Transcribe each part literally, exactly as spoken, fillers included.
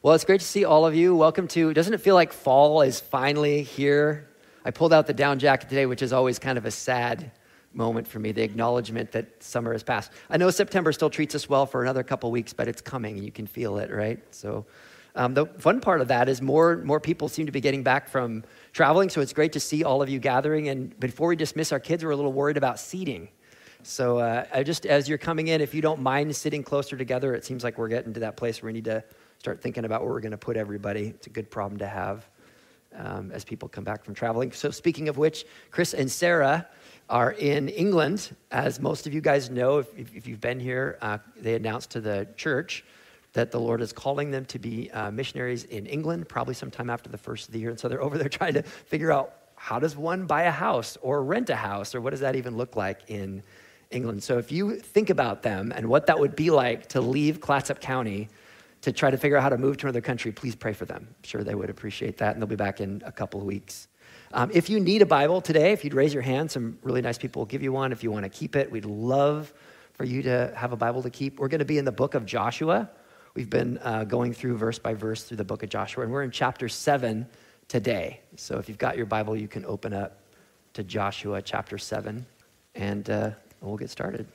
Well, it's great to see all of you. Welcome to, doesn't it feel like fall is finally here? I pulled out the down jacket today, which is always kind of a sad moment for me, the acknowledgement that summer has passed. I know September still treats us well for another couple weeks, but it's coming and you can feel it, right? So um, the fun part of that is more, more people seem to be getting back from traveling, so it's great to see all of you gathering. And before we dismiss our kids, we're a little worried about seating. So uh, I just, as you're coming in, if you don't mind sitting closer together, it seems like we're getting to that place where we need to start thinking about where we're going to put everybody. It's a good problem to have um, as people come back from traveling. So speaking of which, Chris and Sarah are in England. As most of you guys know, if, if you've been here, uh, they announced to the church that the Lord is calling them to be uh, missionaries in England, probably sometime after the first of the year. And so they're over there trying to figure out, how does one buy a house or rent a house, or what does that even look like in England? So if you think about them and what that would be like to leave Clatsop County to try to figure out how to move to another country, please pray for them. I'm sure they would appreciate that, and they'll be back in a couple of weeks. Um, if you need a Bible today, if you'd raise your hand, some really nice people will give you one. If you want to keep it, we'd love for you to have a Bible to keep. We're going to be in the book of Joshua. We've been uh, going through verse by verse through the book of Joshua, and we're in chapter seven today. So if you've got your Bible, you can open up to Joshua chapter seven, and uh, we'll get started.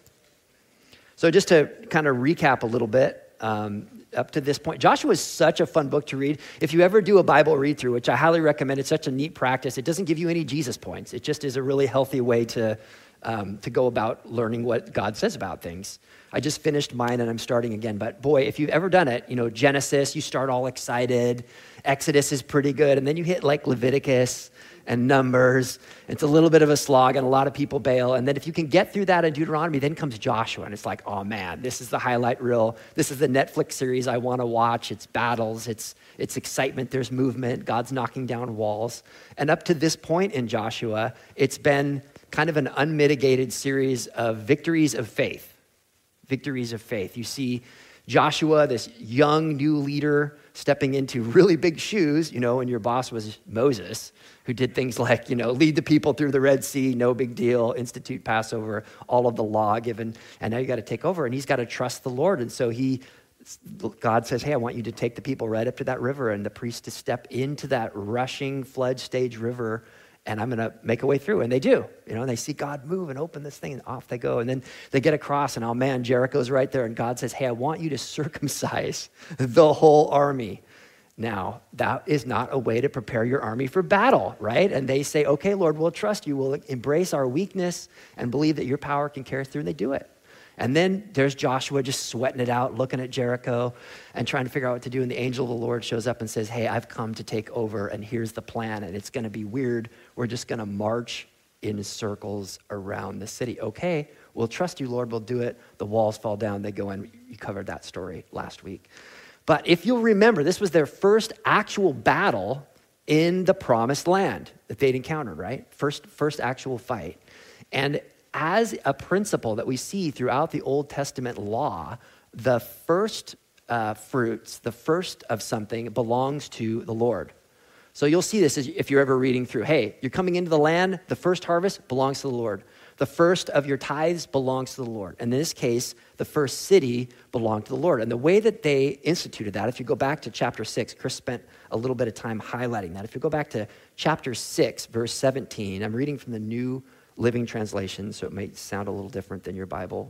So just to kind of recap a little bit, um, up to this point, Joshua is such a fun book to read. If you ever do a Bible read through, which I highly recommend, it's such a neat practice. It doesn't give you any Jesus points. It just is a really healthy way to um, to go about learning what God says about things. I just finished mine and I'm starting again. But boy, if you've ever done it, you know, Genesis, you start all excited. Exodus is pretty good. And then you hit like Leviticus and Numbers. It's a little bit of a slog and a lot of people bail. And then if you can get through that in Deuteronomy, then comes Joshua. And it's like, oh man, this is the highlight reel. This is the Netflix series I want to watch. It's battles, it's it's excitement, there's movement, God's knocking down walls. And up to this point in Joshua, it's been kind of an unmitigated series of victories of faith. Victories of faith. You see Joshua, this young new leader, stepping into really big shoes, you know, and your boss was Moses, who did things like, you know, lead the people through the Red Sea, no big deal, institute Passover, all of the law given, and now you got to take over, and he's got to trust the Lord. And so he, God says, hey, I want you to take the people right up to that river, and the priests to step into that rushing flood stage river, and I'm going to make a way through. And they do, you know, and they see God move and open this thing, and off they go. And then they get across, and oh man, Jericho's right there. And God says, hey, I want you to circumcise the whole army. Now, that is not a way to prepare your army for battle, right? And they say, okay, Lord, we'll trust you. We'll embrace our weakness and believe that your power can carry us through. And they do it. And then there's Joshua just sweating it out, looking at Jericho and trying to figure out what to do. And the angel of the Lord shows up and says, hey, I've come to take over, and here's the plan. And it's going to be weird. We're just going to march in circles around the city. Okay, we'll trust you, Lord. We'll do it. The walls fall down. They go in. You covered that story last week. But if you'll remember, this was their first actual battle in the promised land that they'd encountered, right? First, first actual fight. And as a principle that we see throughout the Old Testament law, the first uh, fruits, the first of something belongs to the Lord. So you'll see this if you're ever reading through. Hey, you're coming into the land, the first harvest belongs to the Lord. The first of your tithes belongs to the Lord. And in this case, the first city belonged to the Lord. And the way that they instituted that, if you go back to chapter six, Chris spent a little bit of time highlighting that. If you go back to chapter six, verse seventeen, I'm reading from the New Living Translation, so it may sound a little different than your Bible.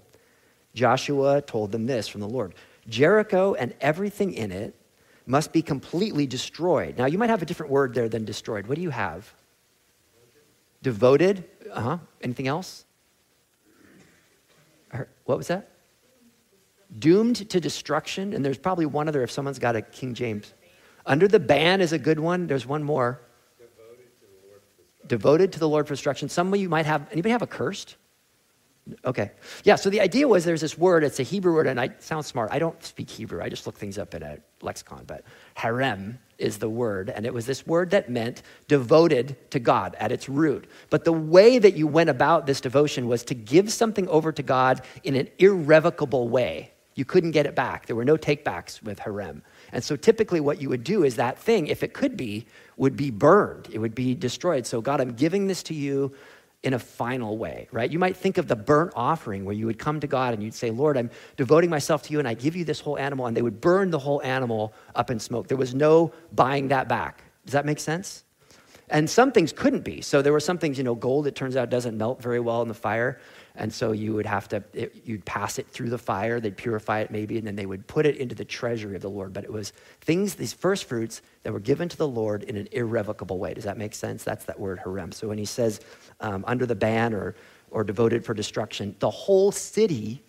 Joshua told them this from the Lord: Jericho and everything in it must be completely destroyed. Now, you might have a different word there than destroyed. What do you have? Devoted. Uh-huh. Anything else? What was that? Doomed to destruction. And there's probably one other if someone's got a King James. Under the ban is a good one. There's one more. Devoted to the Lord for destruction. Some of you might have, anybody have a cursed? Okay. Yeah, so the idea was there's this word, it's a Hebrew word, and I sound smart. I don't speak Hebrew. I just look things up in a lexicon, but harem is the word, and it was this word that meant devoted to God at its root. But the way that you went about this devotion was to give something over to God in an irrevocable way. You couldn't get it back. There were no takebacks with harem. And so typically what you would do is that thing, if it could be, would be burned. It would be destroyed. So God, I'm giving this to you. in a final way, right? You might think of the burnt offering where you would come to God and you'd say, Lord, I'm devoting myself to you and I give you this whole animal, and they would burn the whole animal up in smoke. There was no buying that back. Does that make sense? And some things couldn't be. So there were some things, you know, gold, it turns out, doesn't melt very well in the fire. And so you would have to, it, you'd pass it through the fire, they'd purify it maybe, and then they would put it into the treasury of the Lord. But it was things, these first fruits that were given to the Lord in an irrevocable way. Does that make sense? That's that word harem. So when he says um, under the ban or, or devoted for destruction, the whole city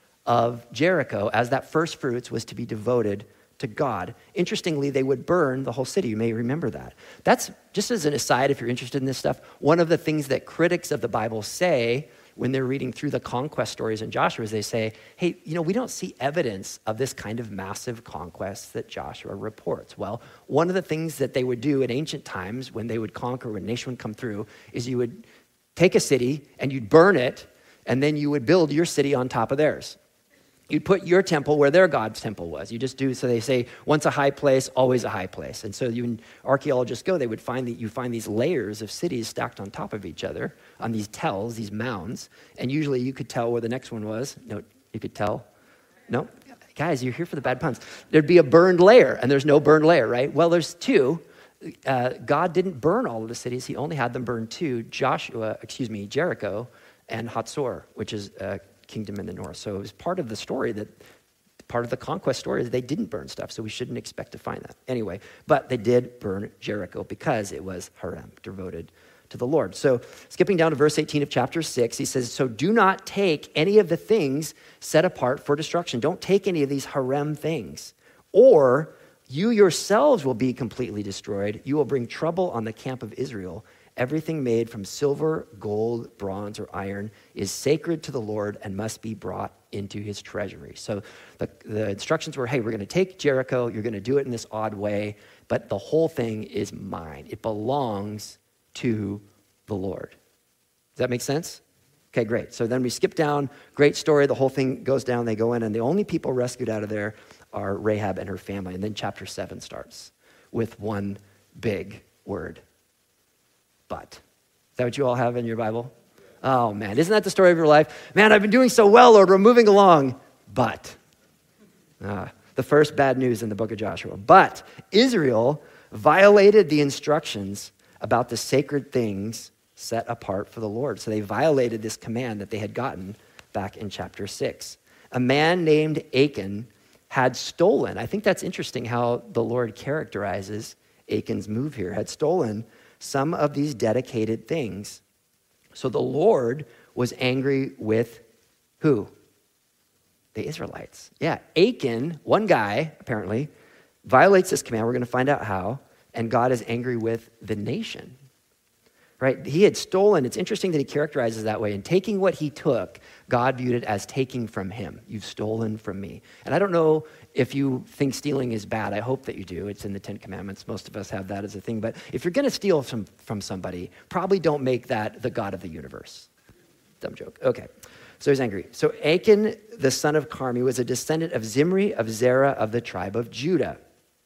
of Jericho, as that first fruits, was to be devoted to God. Interestingly, they would burn the whole city. You may remember that. That's, just as an aside, if you're interested in this stuff, one of the things that critics of the Bible say when they're reading through the conquest stories in Joshua is they say, hey, you know, we don't see evidence of this kind of massive conquest that Joshua reports. Well, one of the things that they would do in ancient times when they would conquer, when a nation would come through, is you would take a city and you'd burn it, and then you would build your city on top of theirs. You'd put your temple where their God's temple was. You just do, so they say, once a high place, always a high place. And so you archaeologists go, they would find that you find these layers of cities stacked on top of each other on these tells, these mounds. And usually you could tell where the next one was. No, you could tell. No? Guys, you're here for the bad puns. There'd be a burned layer, and there's no burned layer, right? Well, there's two. Uh, God didn't burn all of the cities. He only had them burn two, Joshua, excuse me, Jericho and Hatzor, which is uh, kingdom in the north. So it was part of the story that, part of the conquest story is they didn't burn stuff, so we shouldn't expect to find that. Anyway, but they did burn Jericho because it was harem, devoted to the Lord. So skipping down to verse eighteen of chapter six, he says, so do not take any of the things set apart for destruction. Don't take any of these harem things, or you yourselves will be completely destroyed. You will bring trouble on the camp of Israel. Everything made from silver, gold, bronze, or iron is sacred to the Lord and must be brought into his treasury. So the, the instructions were, hey, we're going to take Jericho. You're going to do it in this odd way, but the whole thing is mine. It belongs to the Lord. Does that make sense? Okay, great. So then we skip down. Great story. The whole thing goes down. They go in, and the only people rescued out of there are Rahab and her family. And then chapter seven starts with one big word. But. Is that what you all have in your Bible? Oh, man. Isn't that the story of your life? Man, I've been doing so well, Lord. We're moving along. But. Ah, the first bad news in the book of Joshua. But Israel violated the instructions about the sacred things set apart for the Lord. So they violated this command that they had gotten back in chapter six. A man named Achan had stolen. I think that's interesting how the Lord characterizes Achan's move here. Had stolen some of these dedicated things. So the Lord was angry with who? The Israelites. Yeah, Achan, one guy, apparently, violates this command. We're going to find out how. And God is angry with the nation. Right? He had stolen. It's interesting that he characterizes it that way. And taking what he took, God viewed it as taking from him. You've stolen from me. And I don't know if you think stealing is bad. I hope that you do. It's in the Ten Commandments. Most of us have that as a thing. But if you're going to steal from, from somebody, probably don't make that the God of the universe. Dumb joke. Okay. So he's angry. So Achan, the son of Carmi, was a descendant of Zimri, of Zerah, of the tribe of Judah.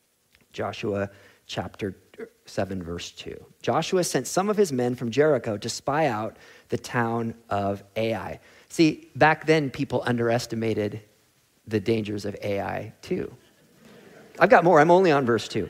Joshua chapter seven, verse two. Joshua sent some of his men from Jericho to spy out the town of Ai. See, back then, people underestimated the dangers of Ai too. I've got more. I'm only on verse two.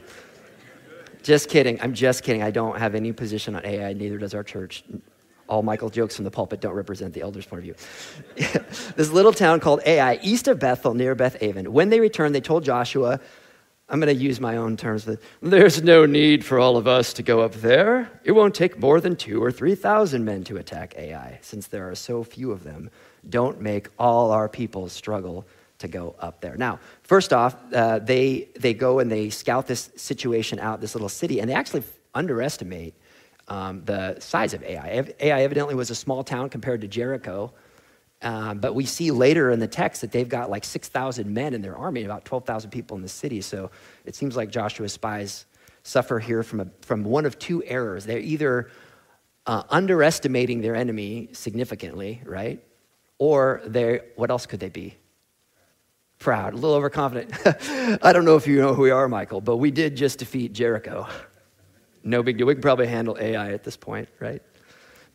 Just kidding. I'm just kidding. I don't have any position on Ai. Neither does our church. All Michael jokes from the pulpit don't represent the elder's point of view. This little town called Ai, east of Bethel, near Beth Aven. When they returned, they told Joshua, I'm going to use my own terms. That there's no need for all of us to go up there. It won't take more than two or three thousand men to attack Ai. Since there are so few of them, don't make all our people struggle to go up there. Now, first off, uh, they they go and they scout this situation out, this little city, and they actually underestimate um, the size of Ai. Ai evidently was a small town compared to Jericho. Um, but we see later in the text that they've got like six thousand men in their army, about twelve thousand people in the city. So it seems like Joshua's spies suffer here from, a, from one of two errors. They're either uh, underestimating their enemy significantly, right? Or they're, what else could they be? Proud, a little overconfident. I don't know if you know who we are, Michael, but we did just defeat Jericho. No big deal. We can probably handle Ai at this point, right?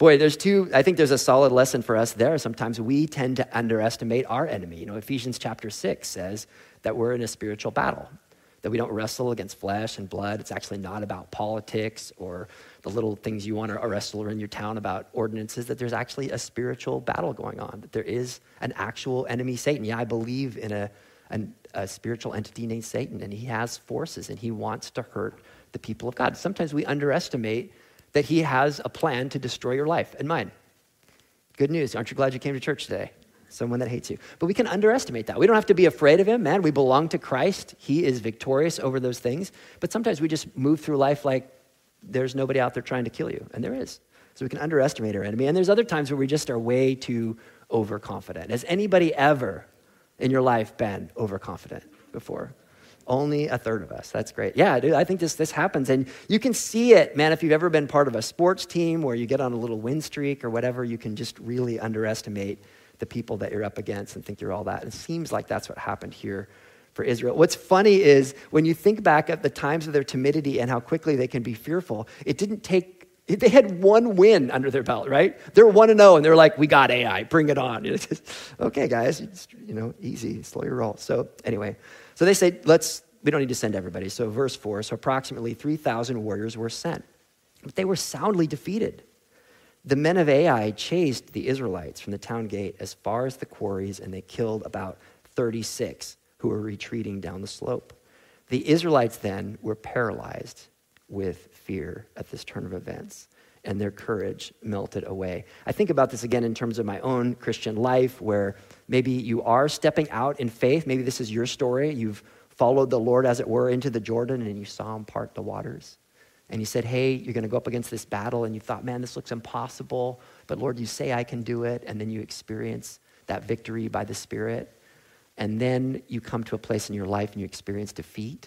Boy, there's two, I think there's a solid lesson for us there. Sometimes we tend to underestimate our enemy. You know, Ephesians chapter six says that we're in a spiritual battle, that we don't wrestle against flesh and blood. It's actually not about politics or the little things you want to wrestle in your town about ordinances, that there's actually a spiritual battle going on, that there is an actual enemy, Satan. Yeah, I believe in a, an, a spiritual entity named Satan, and he has forces, and he wants to hurt the people of God. Sometimes we underestimate that he has a plan to destroy your life and mine. Good news. Aren't you glad you came to church today? Someone that hates you. But we can underestimate that. We don't have to be afraid of him, man. We belong to Christ. He is victorious over those things. But sometimes we just move through life like there's nobody out there trying to kill you. And there is. So we can underestimate our enemy. And there's other times where we just are way too overconfident. Has anybody ever in your life been overconfident before? Only a third of us. That's great. Yeah, dude, I think this this happens. And you can see it, man, if you've ever been part of a sports team where you get on a little win streak or whatever, you can just really underestimate the people that you're up against and think you're all that. It seems like that's what happened here for Israel. What's funny is when you think back at the times of their timidity and how quickly they can be fearful, it didn't take, they had one win under their belt, right? They're one and oh, and they're like, we got A I, bring it on. It's just, okay, guys, it's, you know, easy, slow your roll. So anyway, so they say, let's, we don't need to send everybody. So verse four, so approximately three thousand warriors were sent, but they were soundly defeated. The men of Ai chased the Israelites from the town gate as far as the quarries, and they killed about thirty-six who were retreating down the slope. The Israelites then were paralyzed with fear at this turn of events, and their courage melted away. I think about this again in terms of my own Christian life, where maybe you are stepping out in faith. Maybe this is your story. You've followed the Lord, as it were, into the Jordan, and you saw him part the waters. And you said, hey, you're going to go up against this battle, and you thought, man, this looks impossible, but Lord, you say I can do it, and then you experience that victory by the Spirit. And then you come to a place in your life and you experience defeat,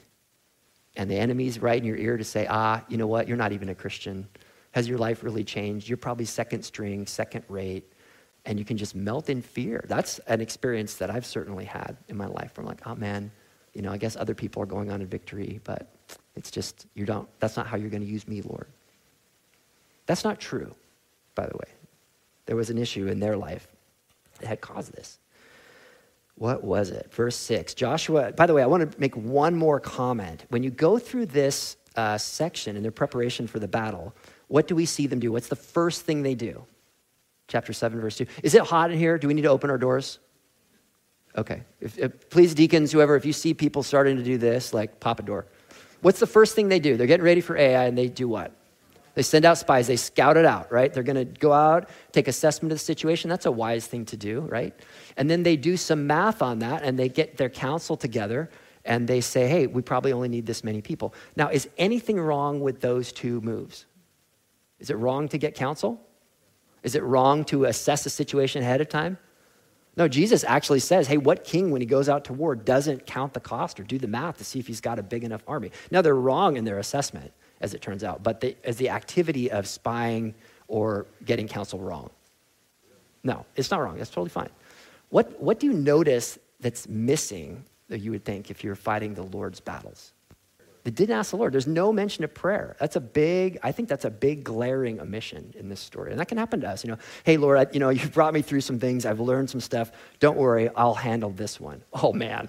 and the enemy's right in your ear to say, ah, you know what, you're not even a Christian. Has your life really changed? You're probably second string, second rate, and you can just melt in fear. That's an experience that I've certainly had in my life, where I'm like, oh man, you know, I guess other people are going on in victory, but it's just, you don't, that's not how you're going to use me, Lord. That's not true, by the way. There was an issue in their life that had caused this. What was it? Verse six, Joshua, by the way, I want to make one more comment. When you go through this uh, section in their preparation for the battle, what do we see them do? What's the first thing they do? Chapter seven, verse two. Is it hot in here? Do we need to open our doors? Okay. If, if, please, deacons, whoever, if you see people starting to do this, like pop a door. What's the first thing they do? They're getting ready for A I, and they do what? They send out spies. They scout it out, right? They're going to go out, take assessment of the situation. That's a wise thing to do, right? And then they do some math on that, and they get their council together, and they say, hey, we probably only need this many people. Now, is anything wrong with those two moves? Is it wrong to get counsel? Is it wrong to assess a situation ahead of time? No, Jesus actually says, hey, what king, when he goes out to war, doesn't count the cost or do the math to see if he's got a big enough army? Now, they're wrong in their assessment, as it turns out, but they, is the activity of spying or getting counsel wrong? No, it's not wrong. That's totally fine. What, what do you notice that's missing that you would think if you're fighting the Lord's battles? They didn't ask the Lord. There's no mention of prayer. That's a big, I think that's a big glaring omission in this story. And that can happen to us. You know, hey, Lord, I, you know, you've brought me through some things. I've learned some stuff. Don't worry, I'll handle this one. Oh, man.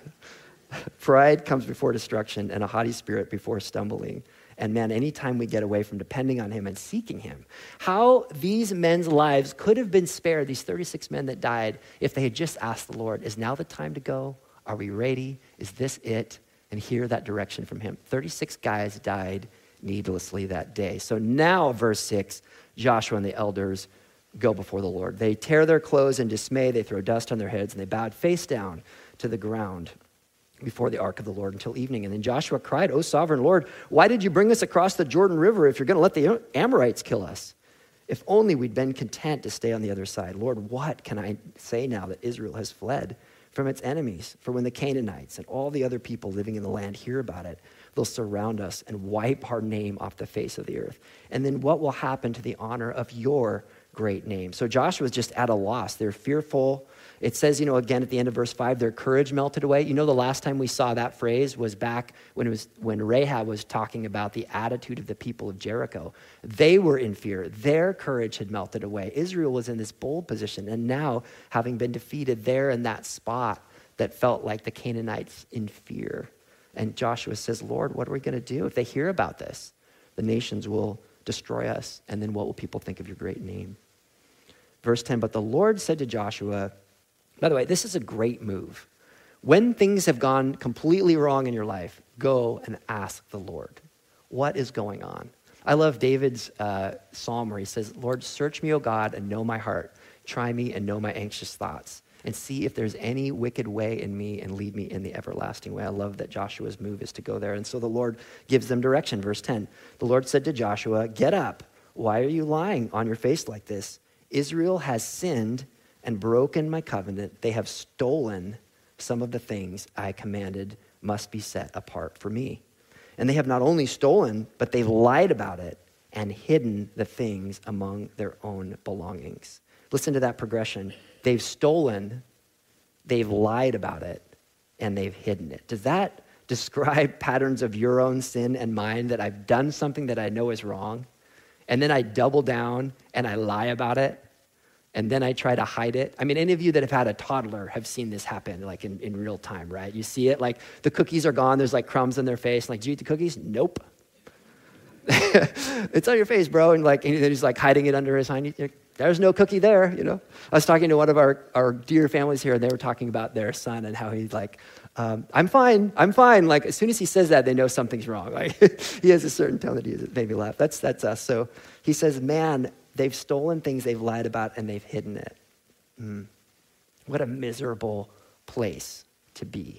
Pride comes before destruction, and a haughty spirit before stumbling. And man, anytime we get away from depending on him and seeking him, how these men's lives could have been spared, these thirty-six men that died, if they had just asked the Lord, is now the time to go? Are we ready? Is this it? And hear that direction from him. thirty-six guys died needlessly that day. So now, verse six, Joshua and the elders go before the Lord. They tear their clothes in dismay. They throw dust on their heads, and they bowed face down to the ground before the ark of the Lord until evening. And then Joshua cried, O sovereign Lord, why did you bring us across the Jordan River if you're going to let the Amorites kill us? If only we'd been content to stay on the other side. Lord, what can I say now that Israel has fled from its enemies? For when the Canaanites and all the other people living in the land hear about it, they'll surround us and wipe our name off the face of the earth. And then what will happen to the honor of your great name. So Joshua's just at a loss. They're fearful. It says, you know, again at the end of verse five, their courage melted away. You know, the last time we saw that phrase was back when it was when Rahab was talking about the attitude of the people of Jericho. They were in fear. Their courage had melted away. Israel was in this bold position, and now, having been defeated, they're in that spot that felt like the Canaanites in fear. And Joshua says, Lord, what are we going to do? If they hear about this, the nations will destroy us, and then what will people think of your great name? Verse ten, but the Lord said to Joshua, by the way, this is a great move. When things have gone completely wrong in your life, go and ask the Lord, what is going on? I love David's uh, psalm where he says, Lord, search me, O God, and know my heart. Try me and know my anxious thoughts, and see if there's any wicked way in me and lead me in the everlasting way. I love that Joshua's move is to go there. And so the Lord gives them direction. Verse ten, the Lord said to Joshua, get up. Why are you lying on your face like this? Israel has sinned and broken my covenant. They have stolen some of the things I commanded must be set apart for me. And they have not only stolen, but they've lied about it and hidden the things among their own belongings. Listen to that progression. They've stolen, they've lied about it, and they've hidden it. Does that describe patterns of your own sin and mine, that I've done something that I know is wrong, and then I double down and I lie about it, and then I try to hide it? I mean, any of you that have had a toddler have seen this happen, like in, in real time, right? You see it, like the cookies are gone, there's like crumbs in their face, like, did you eat the cookies? Nope. It's on your face, bro, and like, and he's like hiding it under his hind. There's no cookie there, you know? I was talking to one of our, our dear families here, and they were talking about their son and how he's like, um, I'm fine, I'm fine. Like, as soon as he says that, they know something's wrong. Like, he has a certain tone that he is, made me laugh. That's, that's us. So he says, man, they've stolen things, they've lied about, and they've hidden it. Mm. What a miserable place to be.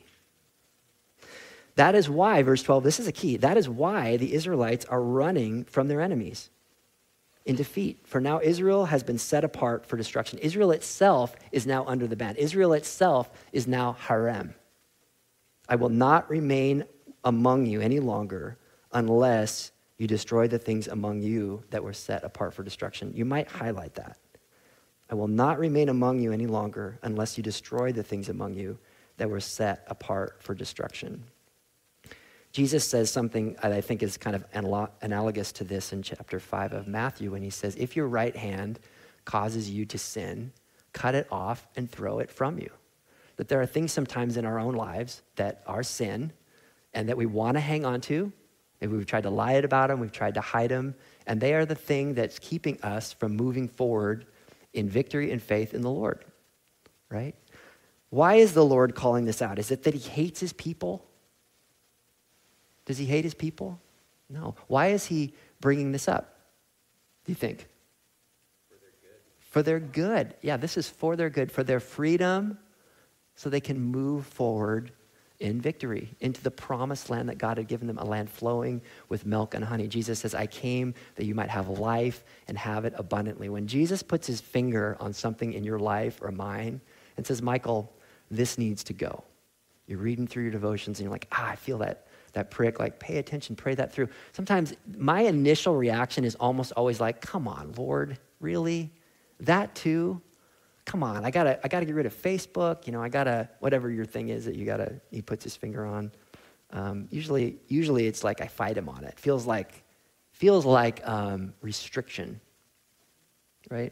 That is why, verse twelve, this is a key. That is why the Israelites are running from their enemies in defeat. For now Israel has been set apart for destruction. Israel itself is now under the ban. Israel itself is now harem. I will not remain among you any longer unless you destroy the things among you that were set apart for destruction. You might highlight that. I will not remain among you any longer unless you destroy the things among you that were set apart for destruction. Jesus says something that I think is kind of analogous to this in chapter five of Matthew, when he says, if your right hand causes you to sin, cut it off and throw it from you. That there are things sometimes in our own lives that are sin and that we want to hang on to. Maybe we've tried to lie about them, we've tried to hide them, and they are the thing that's keeping us from moving forward in victory and faith in the Lord, right? Why is the Lord calling this out? Is it that he hates his people? Does he hate his people? No. Why is he bringing this up, do you think? For their good. For their good. Yeah, this is for their good, for their freedom, so they can move forward in victory into the promised land that God had given them, a land flowing with milk and honey. Jesus says, I came that you might have life and have it abundantly. When Jesus puts his finger on something in your life or mine and says, Michael, this needs to go. You're reading through your devotions and you're like, ah, I feel that. That prick, like pay attention, pray that through. Sometimes my initial reaction is almost always like, come on, Lord, really? That too? Come on, I gotta, I gotta get rid of Facebook. You know, I gotta, whatever your thing is that you gotta, he puts his finger on. Um, usually, usually it's like I fight him on it. Feels like, feels like um, restriction, right?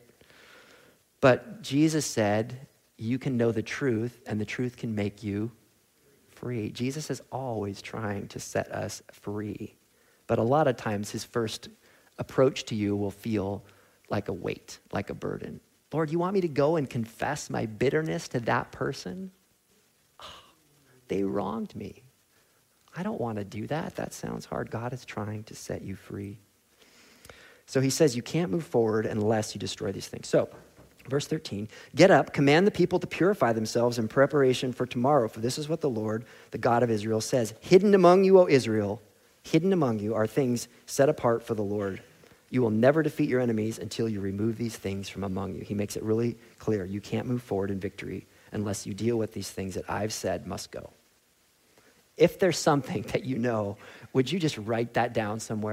But Jesus said, you can know the truth and the truth can make you free. Jesus is always trying to set us free. But a lot of times his first approach to you will feel like a weight, like a burden. Lord, you want me to go and confess my bitterness to that person? Oh, they wronged me. I don't want to do that. That sounds hard. God is trying to set you free. So he says you can't move forward unless you destroy these things. So verse thirteen, get up, command the people to purify themselves in preparation for tomorrow, for this is what the Lord, the God of Israel, says. Hidden among you, O Israel, hidden among you are things set apart for the Lord. You will never defeat your enemies until you remove these things from among you. He makes it really clear. You can't move forward in victory unless you deal with these things that I've said must go. If there's something that you know, would you just write that down somewhere?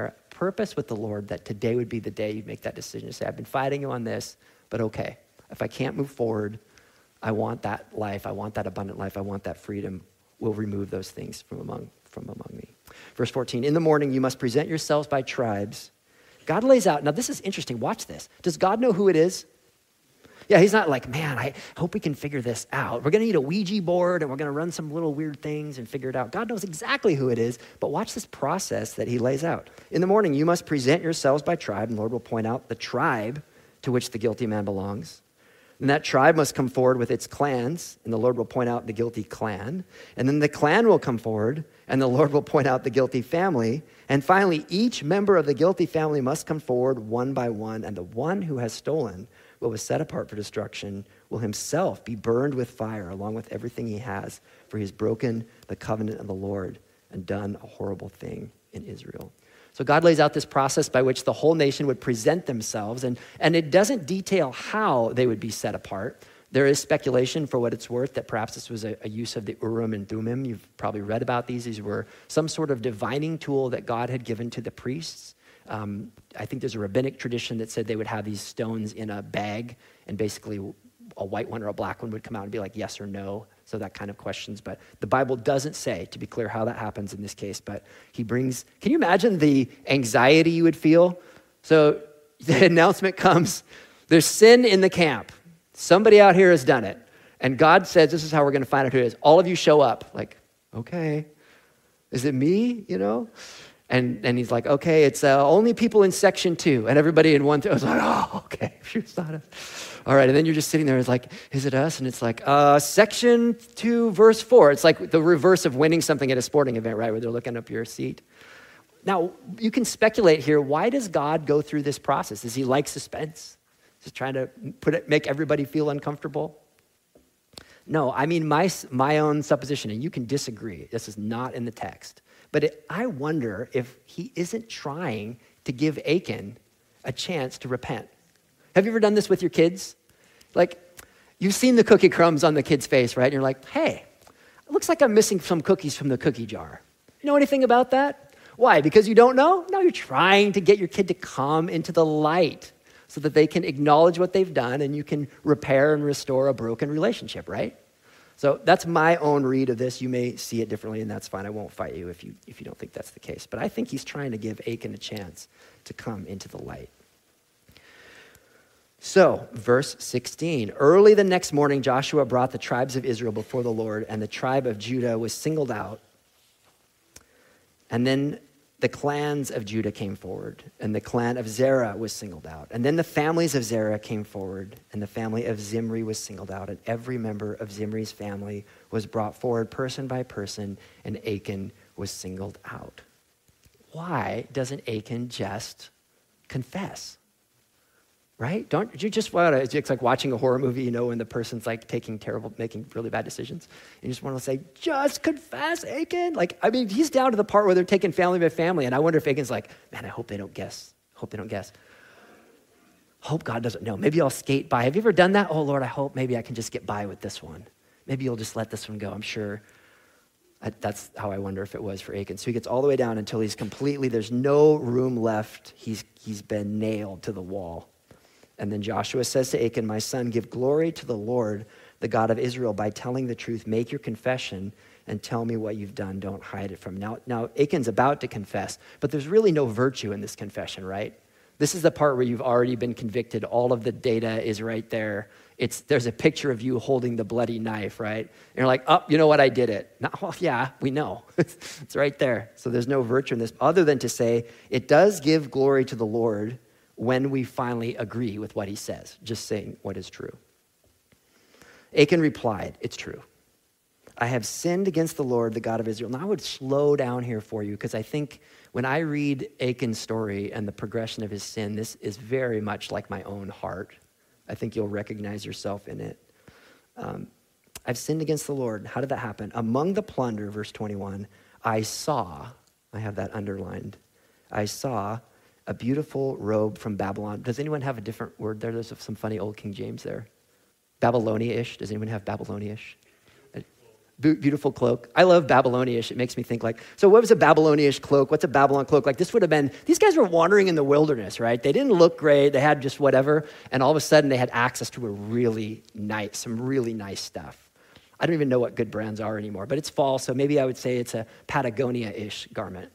purpose with the Lord that today would be the day you'd make that decision to say, I've been fighting you on this, but okay, if I can't move forward, I want that life, I want that abundant life, I want that freedom. We'll remove those things from among, from among me. Verse fourteen, in the morning you must present yourselves by tribes. God lays out, now this is interesting, watch this. Does God know who it is? Yeah, he's not like, man, I hope we can figure this out. We're going to need a Ouija board and we're going to run some little weird things and figure it out. God knows exactly who it is, but watch this process that he lays out. In the morning, you must present yourselves by tribe, and the Lord will point out the tribe to which the guilty man belongs. And that tribe must come forward with its clans, and the Lord will point out the guilty clan. And then the clan will come forward, and the Lord will point out the guilty family. And finally, each member of the guilty family must come forward one by one, and the one who has stolen what was set apart for destruction will himself be burned with fire along with everything he has, for he has broken the covenant of the Lord and done a horrible thing in Israel. So God lays out this process by which the whole nation would present themselves, and, and it doesn't detail how they would be set apart. There is speculation, for what it's worth, that perhaps this was a, a use of the Urim and Thummim. You've probably read about these. These were some sort of divining tool that God had given to the priests. Um, I think there's a rabbinic tradition that said they would have these stones in a bag, and basically a white one or a black one would come out and be like yes or no, so that kind of questions. But the Bible doesn't say, to be clear, how that happens in this case, but he brings, can you imagine the anxiety you would feel? So the announcement comes, there's sin in the camp. Somebody out here has done it. And God says, this is how we're going to find out who it is. All of you show up. Like, okay, is it me, you know? And and he's like, okay, it's uh, only people in section two. And everybody in one, th- was like, oh, okay, it's not us. All right, and then you're just sitting there, it's like, is it us? And it's like, uh, section two, verse four. It's like the reverse of winning something at a sporting event, right, where they're looking up your seat. Now, you can speculate here, why does God go through this process? Does he like suspense? Just trying to put it, make everybody feel uncomfortable? No, I mean, my my own supposition, and you can disagree, this is not in the text, but it, I wonder if he isn't trying to give Achan a chance to repent. Have you ever done this with your kids? Like, you've seen the cookie crumbs on the kid's face, right? And you're like, hey, it looks like I'm missing some cookies from the cookie jar. You know anything about that? Why? Because you don't know? No, you're trying to get your kid to come into the light so that they can acknowledge what they've done and you can repair and restore a broken relationship, right? So that's my own read of this. You may see it differently, and that's fine. I won't fight you if you if you don't think that's the case. But I think he's trying to give Achan a chance to come into the light. So, verse sixteen, early the next morning, Joshua brought the tribes of Israel before the Lord, and the tribe of Judah was singled out. And then the clans of Judah came forward, and the clan of Zerah was singled out. And then the families of Zerah came forward, and the family of Zimri was singled out, and every member of Zimri's family was brought forward person by person, and Achan was singled out. Why doesn't Achan just confess? Right? Don't you just want to, it's like watching a horror movie, you know, when the person's like taking terrible, making really bad decisions. And you just want to say, just confess, Achan. Like, I mean, he's down to the part where they're taking family by family. And I wonder if Achan's like, man, I hope they don't guess. Hope they don't guess. Hope God doesn't know. Maybe I'll skate by. Have you ever done that? Oh, Lord, I hope maybe I can just get by with this one. Maybe you'll just let this one go. I'm sure. I, that's how I wonder if it was for Achan. So he gets all the way down until he's completely, there's no room left. He's He's been nailed to the wall. And then Joshua says to Achan, my son, give glory to the Lord, the God of Israel, by telling the truth. Make your confession and tell me what you've done. Don't hide it from me. Now, now Achan's about to confess, but there's really no virtue in this confession, right? This is the part where you've already been convicted. All of the data is right there. It's there's a picture of you holding the bloody knife, right? And you're like, oh, you know what? I did it. No, well, yeah, we know. It's right there. So there's no virtue in this other than to say it does give glory to the Lord when we finally agree with what he says, just saying what is true. Achan replied, it's true. I have sinned against the Lord, the God of Israel. Now I would slow down here for you because I think when I read Achan's story and the progression of his sin, this is very much like my own heart. I think you'll recognize yourself in it. Um, I've sinned against the Lord. How did that happen? Among the plunder, verse twenty-one, I saw, I have that underlined, I saw a beautiful robe from Babylon. Does anyone have a different word there? There's some funny old King James there. Babylonia-ish. Does anyone have Babylonia-ish? Be- beautiful cloak. I love Babylonish. It makes me think like, so what was a Babylonish cloak? What's a Babylon cloak? Like this would have been, these guys were wandering in the wilderness, right? They didn't look great. They had just whatever. And all of a sudden they had access to a really nice, some really nice stuff. I don't even know what good brands are anymore, but it's fall. So maybe I would say it's a Patagonia-ish garment.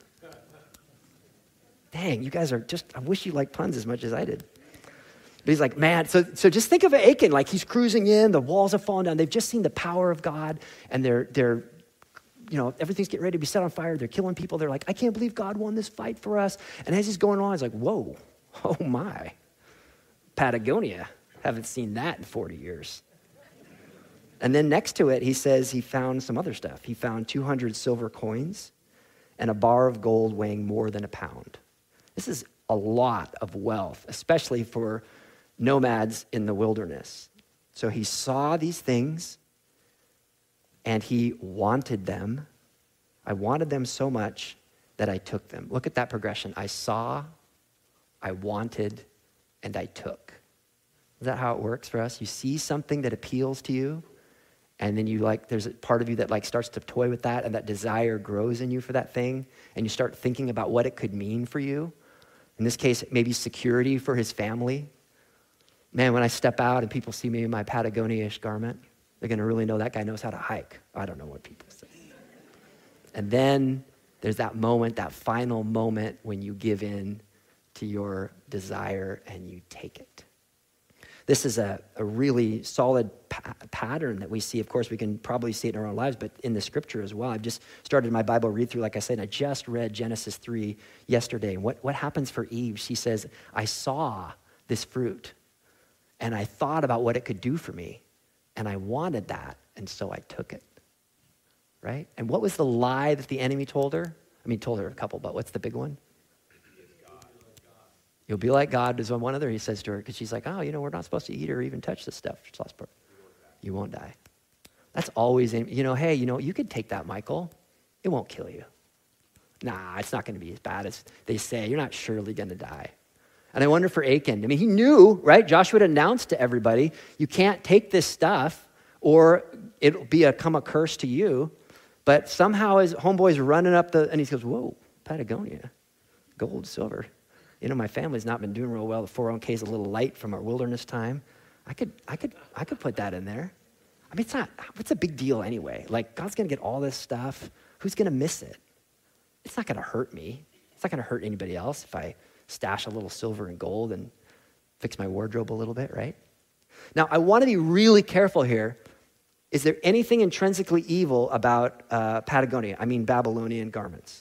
Dang, you guys are just, I wish you liked puns as much as I did. But he's like, man, so so just think of Achan, like he's cruising in, the walls have fallen down. They've just seen the power of God, and they're, they're, you know, everything's getting ready to be set on fire. They're killing people. They're like, I can't believe God won this fight for us. And as he's going on, he's like, whoa, oh my, Patagonia. Haven't seen that in forty years. And then next to it, he says he found some other stuff. He found two hundred silver coins and a bar of gold weighing more than a pound. This is a lot of wealth, especially for nomads in the wilderness. So he saw these things and he wanted them. I wanted them so much that I took them. Look at that progression. I saw, I wanted, and I took. Is that how it works for us? You see something that appeals to you, and then you like, there's a part of you that like starts to toy with that, and that desire grows in you for that thing, and you start thinking about what it could mean for you. In this case, maybe security for his family. Man, when I step out and people see me in my Patagonia-ish garment, they're gonna really know that guy knows how to hike. I don't know what people say. And then there's that moment, that final moment when you give in to your desire and you take it. This is a, a really solid pa- pattern that we see. Of course, we can probably see it in our own lives, but in the scripture as well. I've just started my Bible read through, like I said, and I just read Genesis three yesterday. And what, what happens for Eve? She says, I saw this fruit, and I thought about what it could do for me, and I wanted that, and so I took it, right? And what was the lie that the enemy told her? I mean, told her a couple, but what's the big one? You'll be like God is one other, he says to her, because she's like, oh, you know, we're not supposed to eat or even touch this stuff. You won't die. That's always, you know, hey, you know, you could take that, Michael. It won't kill you. Nah, it's not going to be as bad as they say. You're not surely going to die. And I wonder for Achan. I mean, he knew, right? Joshua had announced to everybody, you can't take this stuff or it'll be a, come a curse to you. But somehow his homeboy's running up the, and he goes, whoa, Patagonia, gold, silver. You know, my family's not been doing real well. The four oh one k is a little light from our wilderness time. I could, I could, I could put that in there. I mean, it's not, what's a big deal anyway? Like, God's going to get all this stuff. Who's going to miss it? It's not going to hurt me. It's not going to hurt anybody else if I stash a little silver and gold and fix my wardrobe a little bit, right? Now, I want to be really careful here. Is there anything intrinsically evil about uh, Patagonia? I mean, Babylonian garments.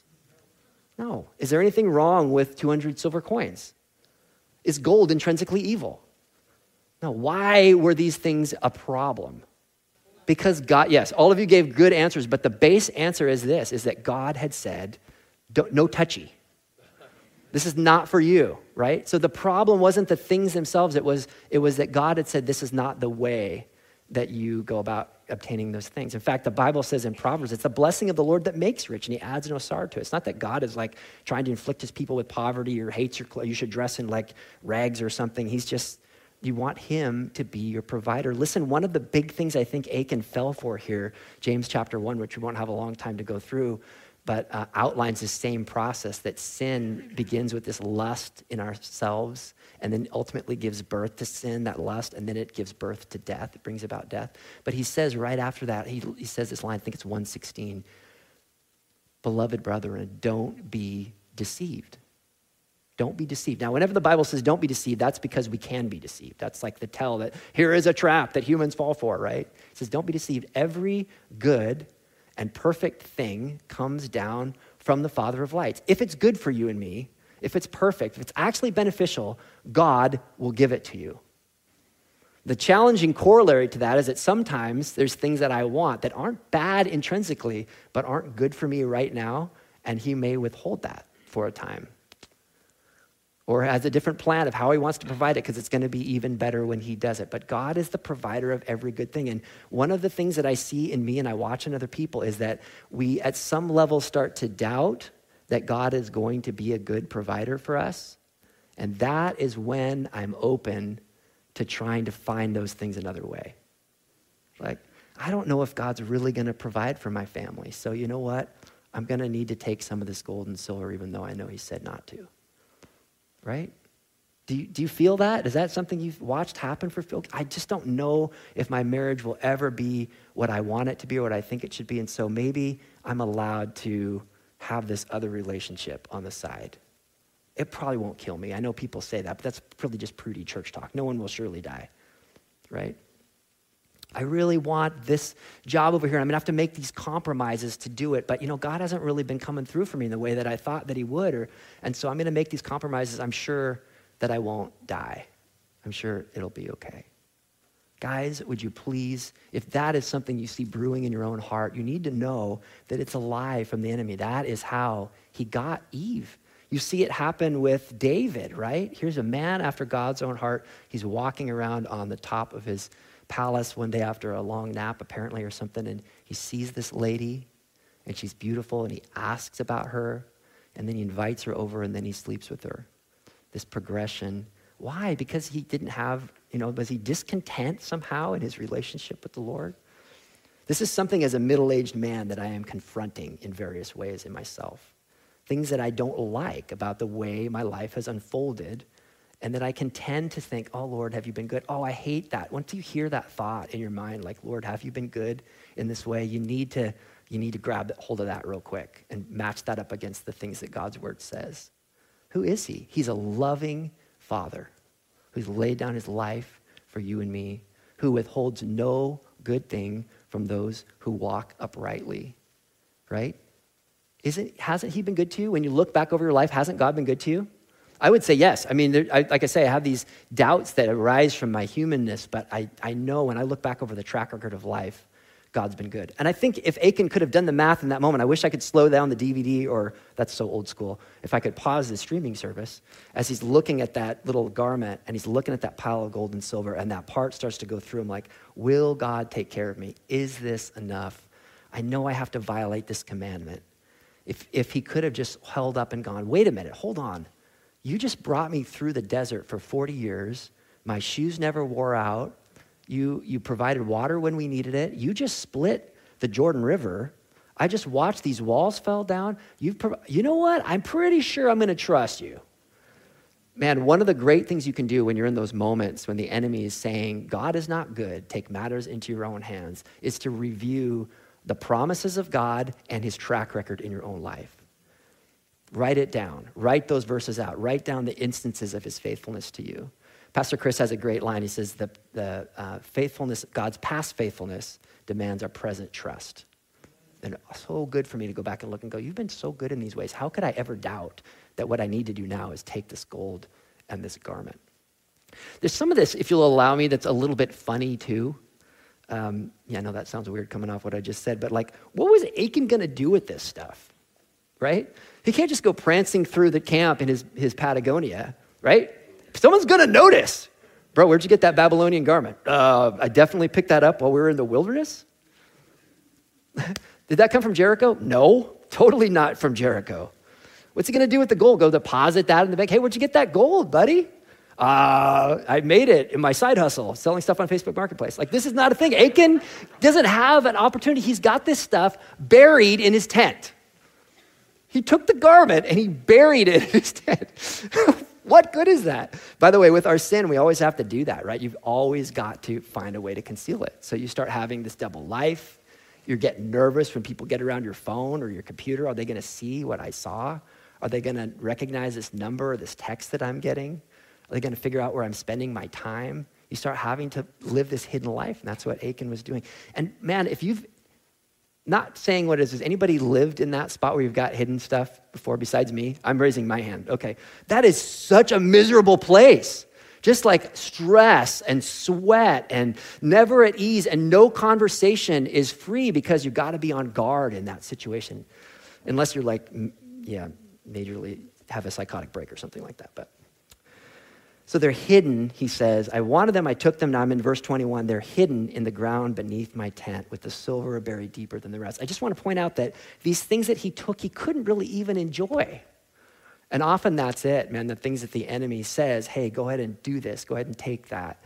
No. Is there anything wrong with two hundred silver coins? Is gold intrinsically evil? No. Why were these things a problem? Because God, yes, all of you gave good answers, but the base answer is this, is that God had said, Don't, no touchy. This is not for you, right? So the problem wasn't the things themselves. It was, it was that God had said, this is not the way that you go about obtaining those things. In fact, the Bible says in Proverbs, it's the blessing of the Lord that makes rich, and he adds no sorrow to it. It's not that God is like trying to inflict his people with poverty or hates your clothes. You should dress in like rags or something. He's just, you want him to be your provider. Listen, one of the big things I think Achan fell for here, James chapter one, which we won't have a long time to go through, but uh, outlines the same process that sin begins with this lust in ourselves and then ultimately gives birth to sin, that lust, and then it gives birth to death. It brings about death. But he says right after that, he, he says this line, I think it's one sixteen, beloved brethren, don't be deceived. Don't be deceived. Now, whenever the Bible says don't be deceived, that's because we can be deceived. That's like the tell that here is a trap that humans fall for, right? It says don't be deceived. Every good and perfect thing comes down from the Father of lights. If it's good for you and me, if it's perfect, if it's actually beneficial, God will give it to you. The challenging corollary to that is that sometimes there's things that I want that aren't bad intrinsically, but aren't good for me right now, and he may withhold that for a time. Or has a different plan of how he wants to provide it because it's going to be even better when he does it. But God is the provider of every good thing. And one of the things that I see in me and I watch in other people is that we at some level start to doubt that God is going to be a good provider for us. And that is when I'm open to trying to find those things another way. Like, I don't know if God's really going to provide for my family. So you know what? I'm going to need to take some of this gold and silver, even though I know he said not to. Right? Do you, do you feel that? Is that something you've watched happen for Phil? I just don't know if my marriage will ever be what I want it to be or what I think it should be. And so maybe I'm allowed to have this other relationship on the side. It probably won't kill me. I know people say that, but that's really just prudy church talk. No one will surely die, right? I really want this job over here. I'm gonna have to make these compromises to do it. But you know, God hasn't really been coming through for me in the way that I thought that he would. Or, and so I'm gonna make these compromises. I'm sure that I won't die. I'm sure it'll be okay. Guys, would you please, if that is something you see brewing in your own heart, you need to know that it's a lie from the enemy. That is how he got Eve. You see it happen with David, right? Here's a man after God's own heart. He's walking around on the top of his palace one day after a long nap, apparently, or something, and he sees this lady, and she's beautiful, and he asks about her, and then he invites her over, and then he sleeps with her. This progression. Why? Because he didn't have, you know, was he discontent somehow in his relationship with the Lord? This is something as a middle-aged man that I am confronting in various ways in myself. Things that I don't like about the way my life has unfolded, and that I can tend to think, oh, Lord, have you been good? Oh, I hate that. Once you hear that thought in your mind, like, Lord, have you been good in this way? You need to, you need to grab hold of that real quick and match that up against the things that God's word says. Who is he? He's a loving father who's laid down his life for you and me, who withholds no good thing from those who walk uprightly, right? Isn't, hasn't he been good to you? When you look back over your life, hasn't God been good to you? I would say yes. I mean, there, I, like I say, I have these doubts that arise from my humanness, but I, I know when I look back over the track record of life, God's been good. And I think if Achan could have done the math in that moment, I wish I could slow down the D V D, or that's so old school, if I could pause the streaming service as he's looking at that little garment and he's looking at that pile of gold and silver, and that part starts to go through him like, will God take care of me? Is this enough? I know I have to violate this commandment. If, if he could have just held up and gone, wait a minute, hold on. You just brought me through the desert for forty years. My shoes never wore out. You, you provided water when we needed it. You just split the Jordan River. I just watched these walls fall down. You've prov- you know what? I'm pretty sure I'm going to trust you. Man, one of the great things you can do when you're in those moments when the enemy is saying, God is not good, take matters into your own hands, is to review the promises of God and his track record in your own life. Write it down. Write those verses out. Write down the instances of his faithfulness to you. Pastor Chris has a great line. He says, the, the uh, faithfulness, God's past faithfulness demands our present trust. And it's so good for me to go back and look and go, you've been so good in these ways. How could I ever doubt that what I need to do now is take this gold and this garment? There's some of this, if you'll allow me, that's a little bit funny too. Um, yeah, I know that sounds weird coming off what I just said, but like, what was Achan gonna do with this stuff, right? He can't just go prancing through the camp in his, his Patagonia, right? Someone's gonna notice. Bro, where'd you get that Babylonian garment? Uh, I definitely picked that up while we were in the wilderness. Did that come from Jericho? No, totally not from Jericho. What's he gonna do with the gold? Go deposit that in the bank? Hey, where'd you get that gold, buddy? Uh, I made it in my side hustle, selling stuff on Facebook Marketplace. Like, this is not a thing. Achan doesn't have an opportunity. He's got this stuff buried in his tent. He took the garment and he buried it in his tent. What good is that? By the way, with our sin, we always have to do that, right? You've always got to find a way to conceal it. So you start having this double life. You're getting nervous when people get around your phone or your computer. Are they gonna see what I saw? Are they gonna recognize this number or this text that I'm getting? Are they gonna figure out where I'm spending my time? You start having to live this hidden life, and that's what Achan was doing. And man, if you've, not saying what it is, has anybody lived in that spot where you've got hidden stuff before besides me? I'm raising my hand. Okay. That is such a miserable place. Just like stress and sweat and never at ease, and no conversation is free because you got to be on guard in that situation. Unless you're like, yeah, majorly have a psychotic break or something like that. But so they're hidden, he says. I wanted them, I took them. Now I'm in verse twenty-one. They're hidden in the ground beneath my tent with the silver buried deeper than the rest. I just want to point out that these things that he took, he couldn't really even enjoy. And often that's it, man, the things that the enemy says, hey, go ahead and do this. Go ahead and take that.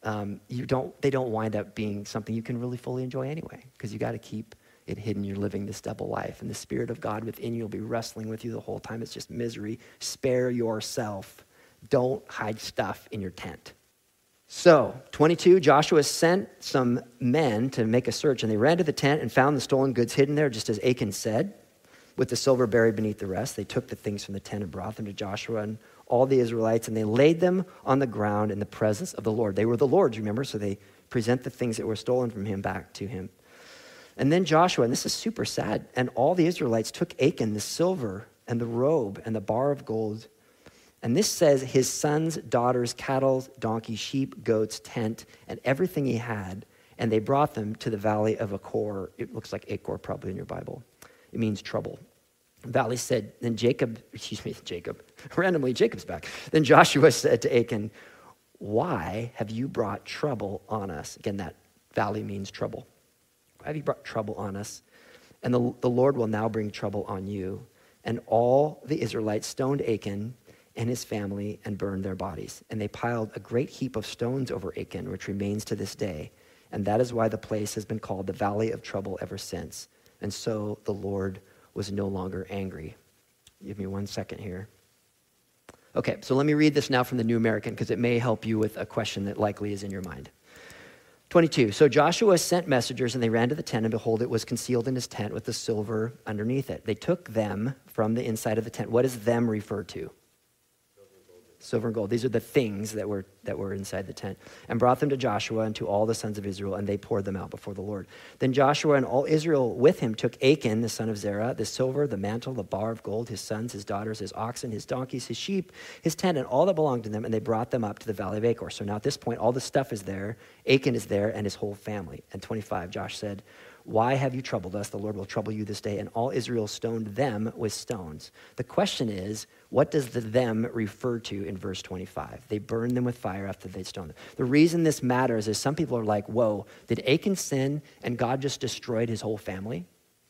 um, you don't, they don't wind up being something you can really fully enjoy anyway, because you got to keep it hidden. You're living this double life, and the Spirit of God within you will be wrestling with you the whole time. It's just misery. Spare yourself. Don't hide stuff in your tent. So, twenty-two, Joshua sent some men to make a search, and they ran to the tent and found the stolen goods hidden there, just as Achan said, with the silver buried beneath the rest. They took the things from the tent and brought them to Joshua and all the Israelites, and they laid them on the ground in the presence of the Lord. They were the Lord's, remember? So they present the things that were stolen from him back to him. And then Joshua, and this is super sad, and all the Israelites took Achan, the silver and the robe and the bar of gold. And this says his sons, daughters, cattle, donkeys, sheep, goats, tent, and everything he had. And they brought them to the valley of Achor. It looks like Achor probably in your Bible. It means trouble. Valley said, then Jacob, excuse me, Jacob, randomly Jacob's back. Then Joshua said to Achan, why have you brought trouble on us? Again, that valley means trouble. Why have you brought trouble on us? And the, the Lord will now bring trouble on you. And all the Israelites stoned Achan and his family and burned their bodies. And they piled a great heap of stones over Achan, which remains to this day. And that is why the place has been called the Valley of Trouble ever since. And so the Lord was no longer angry. Give me one second here. Okay, so let me read this now from the New American, because it may help you with a question that likely is in your mind. twenty-two, so Joshua sent messengers, and they ran to the tent, and behold, it was concealed in his tent with the silver underneath it. They took them from the inside of the tent. What does them refer to? Silver and gold. These are the things that were that were inside the tent, and brought them to Joshua and to all the sons of Israel, and they poured them out before the Lord. Then Joshua and all Israel with him took Achan, the son of Zerah, the silver, the mantle, the bar of gold, his sons, his daughters, his oxen, his donkeys, his sheep, his tent, and all that belonged to them, and they brought them up to the valley of Achor. So now at this point, all the stuff is there. Achan is there, and his whole family. And twenty-five, Josh said, why have you troubled us? The Lord will trouble you this day. And all Israel stoned them with stones. The question is, what does the them refer to in verse twenty-five? They burned them with fire after they stoned them. The reason this matters is some people are like, whoa, did Achan sin and God just destroyed his whole family?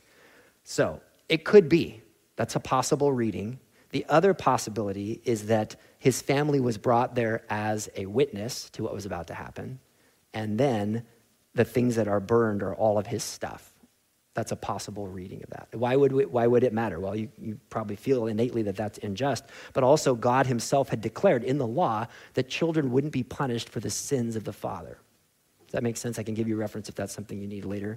So it could be. That's a possible reading. The other possibility is that his family was brought there as a witness to what was about to happen. And then the things that are burned are all of his stuff. That's a possible reading of that. Why would we, why would it matter? Well, you, you probably feel innately that that's unjust, but also God himself had declared in the law that children wouldn't be punished for the sins of the father. Does that make sense? I can give you a reference if that's something you need later.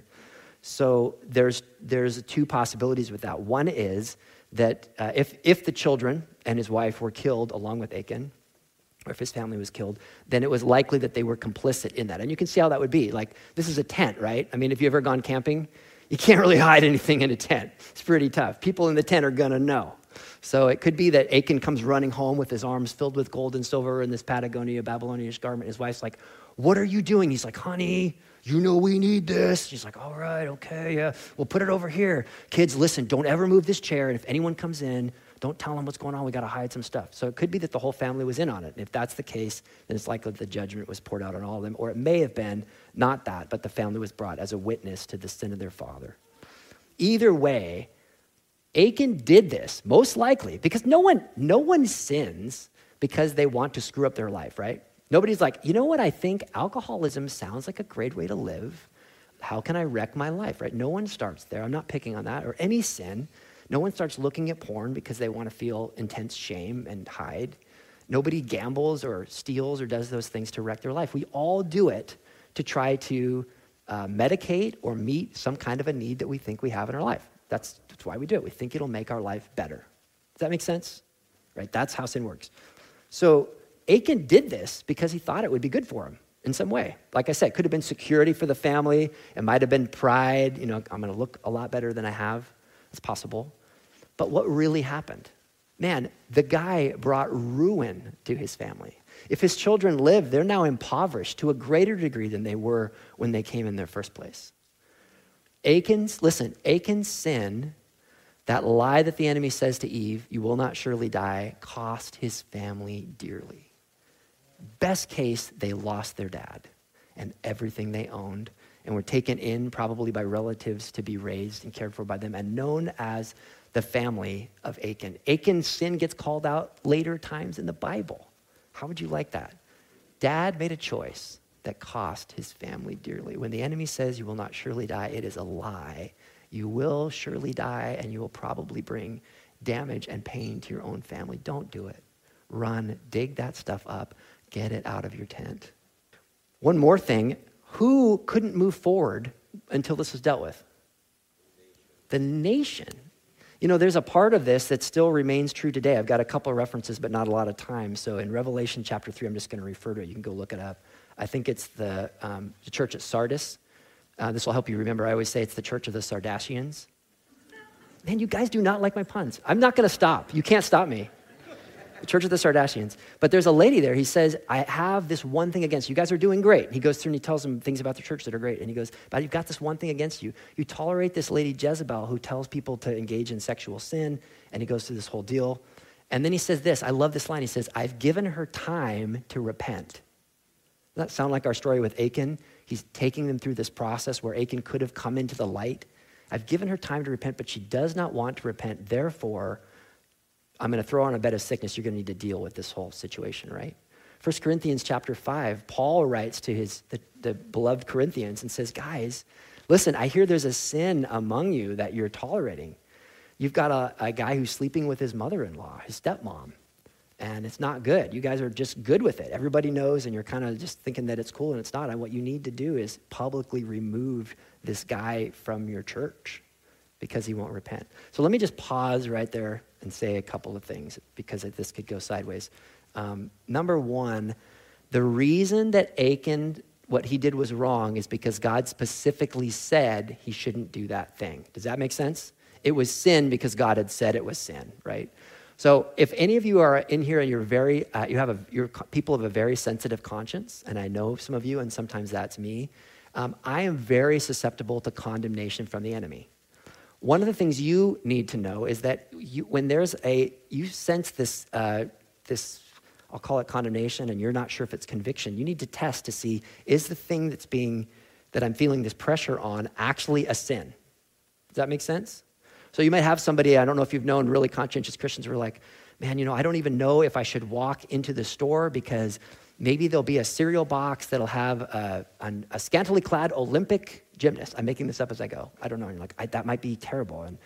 So there's there's two possibilities with that. One is that uh, if if the children and his wife were killed along with Achan, or if his family was killed, then it was likely that they were complicit in that. And you can see how that would be. Like, this is a tent, right? I mean, if you've ever gone camping, you can't really hide anything in a tent. It's pretty tough. People in the tent are gonna know. So it could be that Achan comes running home with his arms filled with gold and silver in this Patagonia, Babylonian garment. His wife's like, what are you doing? He's like, honey, you know we need this. She's like, all right, okay, yeah. We'll put it over here. Kids, listen, don't ever move this chair. And if anyone comes in, don't tell them what's going on. We got to hide some stuff. So it could be that the whole family was in on it. And if that's the case, then it's likely that the judgment was poured out on all of them. Or it may have been not that, but the family was brought as a witness to the sin of their father. Either way, Achan did this, most likely, because no one, no one sins because they want to screw up their life, right? Nobody's like, you know what, I think alcoholism sounds like a great way to live. How can I wreck my life, right? No one starts there. I'm not picking on that, or any sin. No one starts looking at porn because they want to feel intense shame and hide. Nobody gambles or steals or does those things to wreck their life. We all do it to try to uh, medicate or meet some kind of a need that we think we have in our life. That's, that's why we do it. We think it'll make our life better. Does that make sense? Right? That's how sin works. So Achan did this because he thought it would be good for him in some way. Like I said, it could have been security for the family. It might have been pride. You know, I'm going to look a lot better than I have. It's possible. But what really happened? Man, the guy brought ruin to his family. If his children live, they're now impoverished to a greater degree than they were when they came in their first place. Achan's, listen, Achan's sin, that lie that the enemy says to Eve, you will not surely die, cost his family dearly. Best case, they lost their dad and everything they owned and were taken in probably by relatives to be raised and cared for by them and known as the family of Achan. Achan's sin gets called out later times in the Bible. How would you like that? Dad made a choice that cost his family dearly. When the enemy says you will not surely die, it is a lie. You will surely die, and you will probably bring damage and pain to your own family. Don't do it. Run, dig that stuff up, get it out of your tent. One more thing, who couldn't move forward until this was dealt with? The nation. You know, there's a part of this that still remains true today. I've got a couple of references, but not a lot of time. So in Revelation chapter three, I'm just going to refer to it. You can go look it up. I think it's the, um, the church at Sardis. Uh, this will help you remember. I always say it's the church of the Sardassians. Man, you guys do not like my puns. I'm not going to stop. You can't stop me. The church of the Sardassians. But there's a lady there. He says, I have this one thing against you. You guys are doing great. He goes through and he tells them things about the church that are great. And he goes, but you've got this one thing against you. You tolerate this lady Jezebel who tells people to engage in sexual sin. And he goes through this whole deal. And then he says this. I love this line. He says, I've given her time to repent. Does that sound like our story with Achan? He's taking them through this process where Achan could have come into the light. I've given her time to repent, but she does not want to repent. Therefore, I'm going to throw her on a bed of sickness. You're going to need to deal with this whole situation, right? First Corinthians chapter five, Paul writes to his the, the beloved Corinthians and says, guys, listen, I hear there's a sin among you that you're tolerating. You've got a, a guy who's sleeping with his mother-in-law, his stepmom, and it's not good. You guys are just good with it. Everybody knows, and you're kind of just thinking that it's cool, and it's not. And what you need to do is publicly remove this guy from your church because he won't repent. So let me just pause right there and say a couple of things because this could go sideways. Um, number one, the reason that Achan, what he did was wrong is because God specifically said he shouldn't do that thing. Does that make sense? It was sin because God had said it was sin, right? So if any of you are in here and you're very, uh, you have a, you're people of a very sensitive conscience, and I know some of you, and sometimes that's me, um, I am very susceptible to condemnation from the enemy. One of the things you need to know is that you, when there's a, you sense this, uh, this, I'll call it condemnation, and you're not sure if it's conviction, you need to test to see, is the thing that's being, that I'm feeling this pressure on actually a sin? Does that make sense? So you might have somebody, I don't know if you've known really conscientious Christians who are like, man, you know, I don't even know if I should walk into the store because maybe there'll be a cereal box that'll have a, a, a scantily clad Olympic gymnast. I'm making this up as I go. I don't know. And like, I, that might be terrible. And,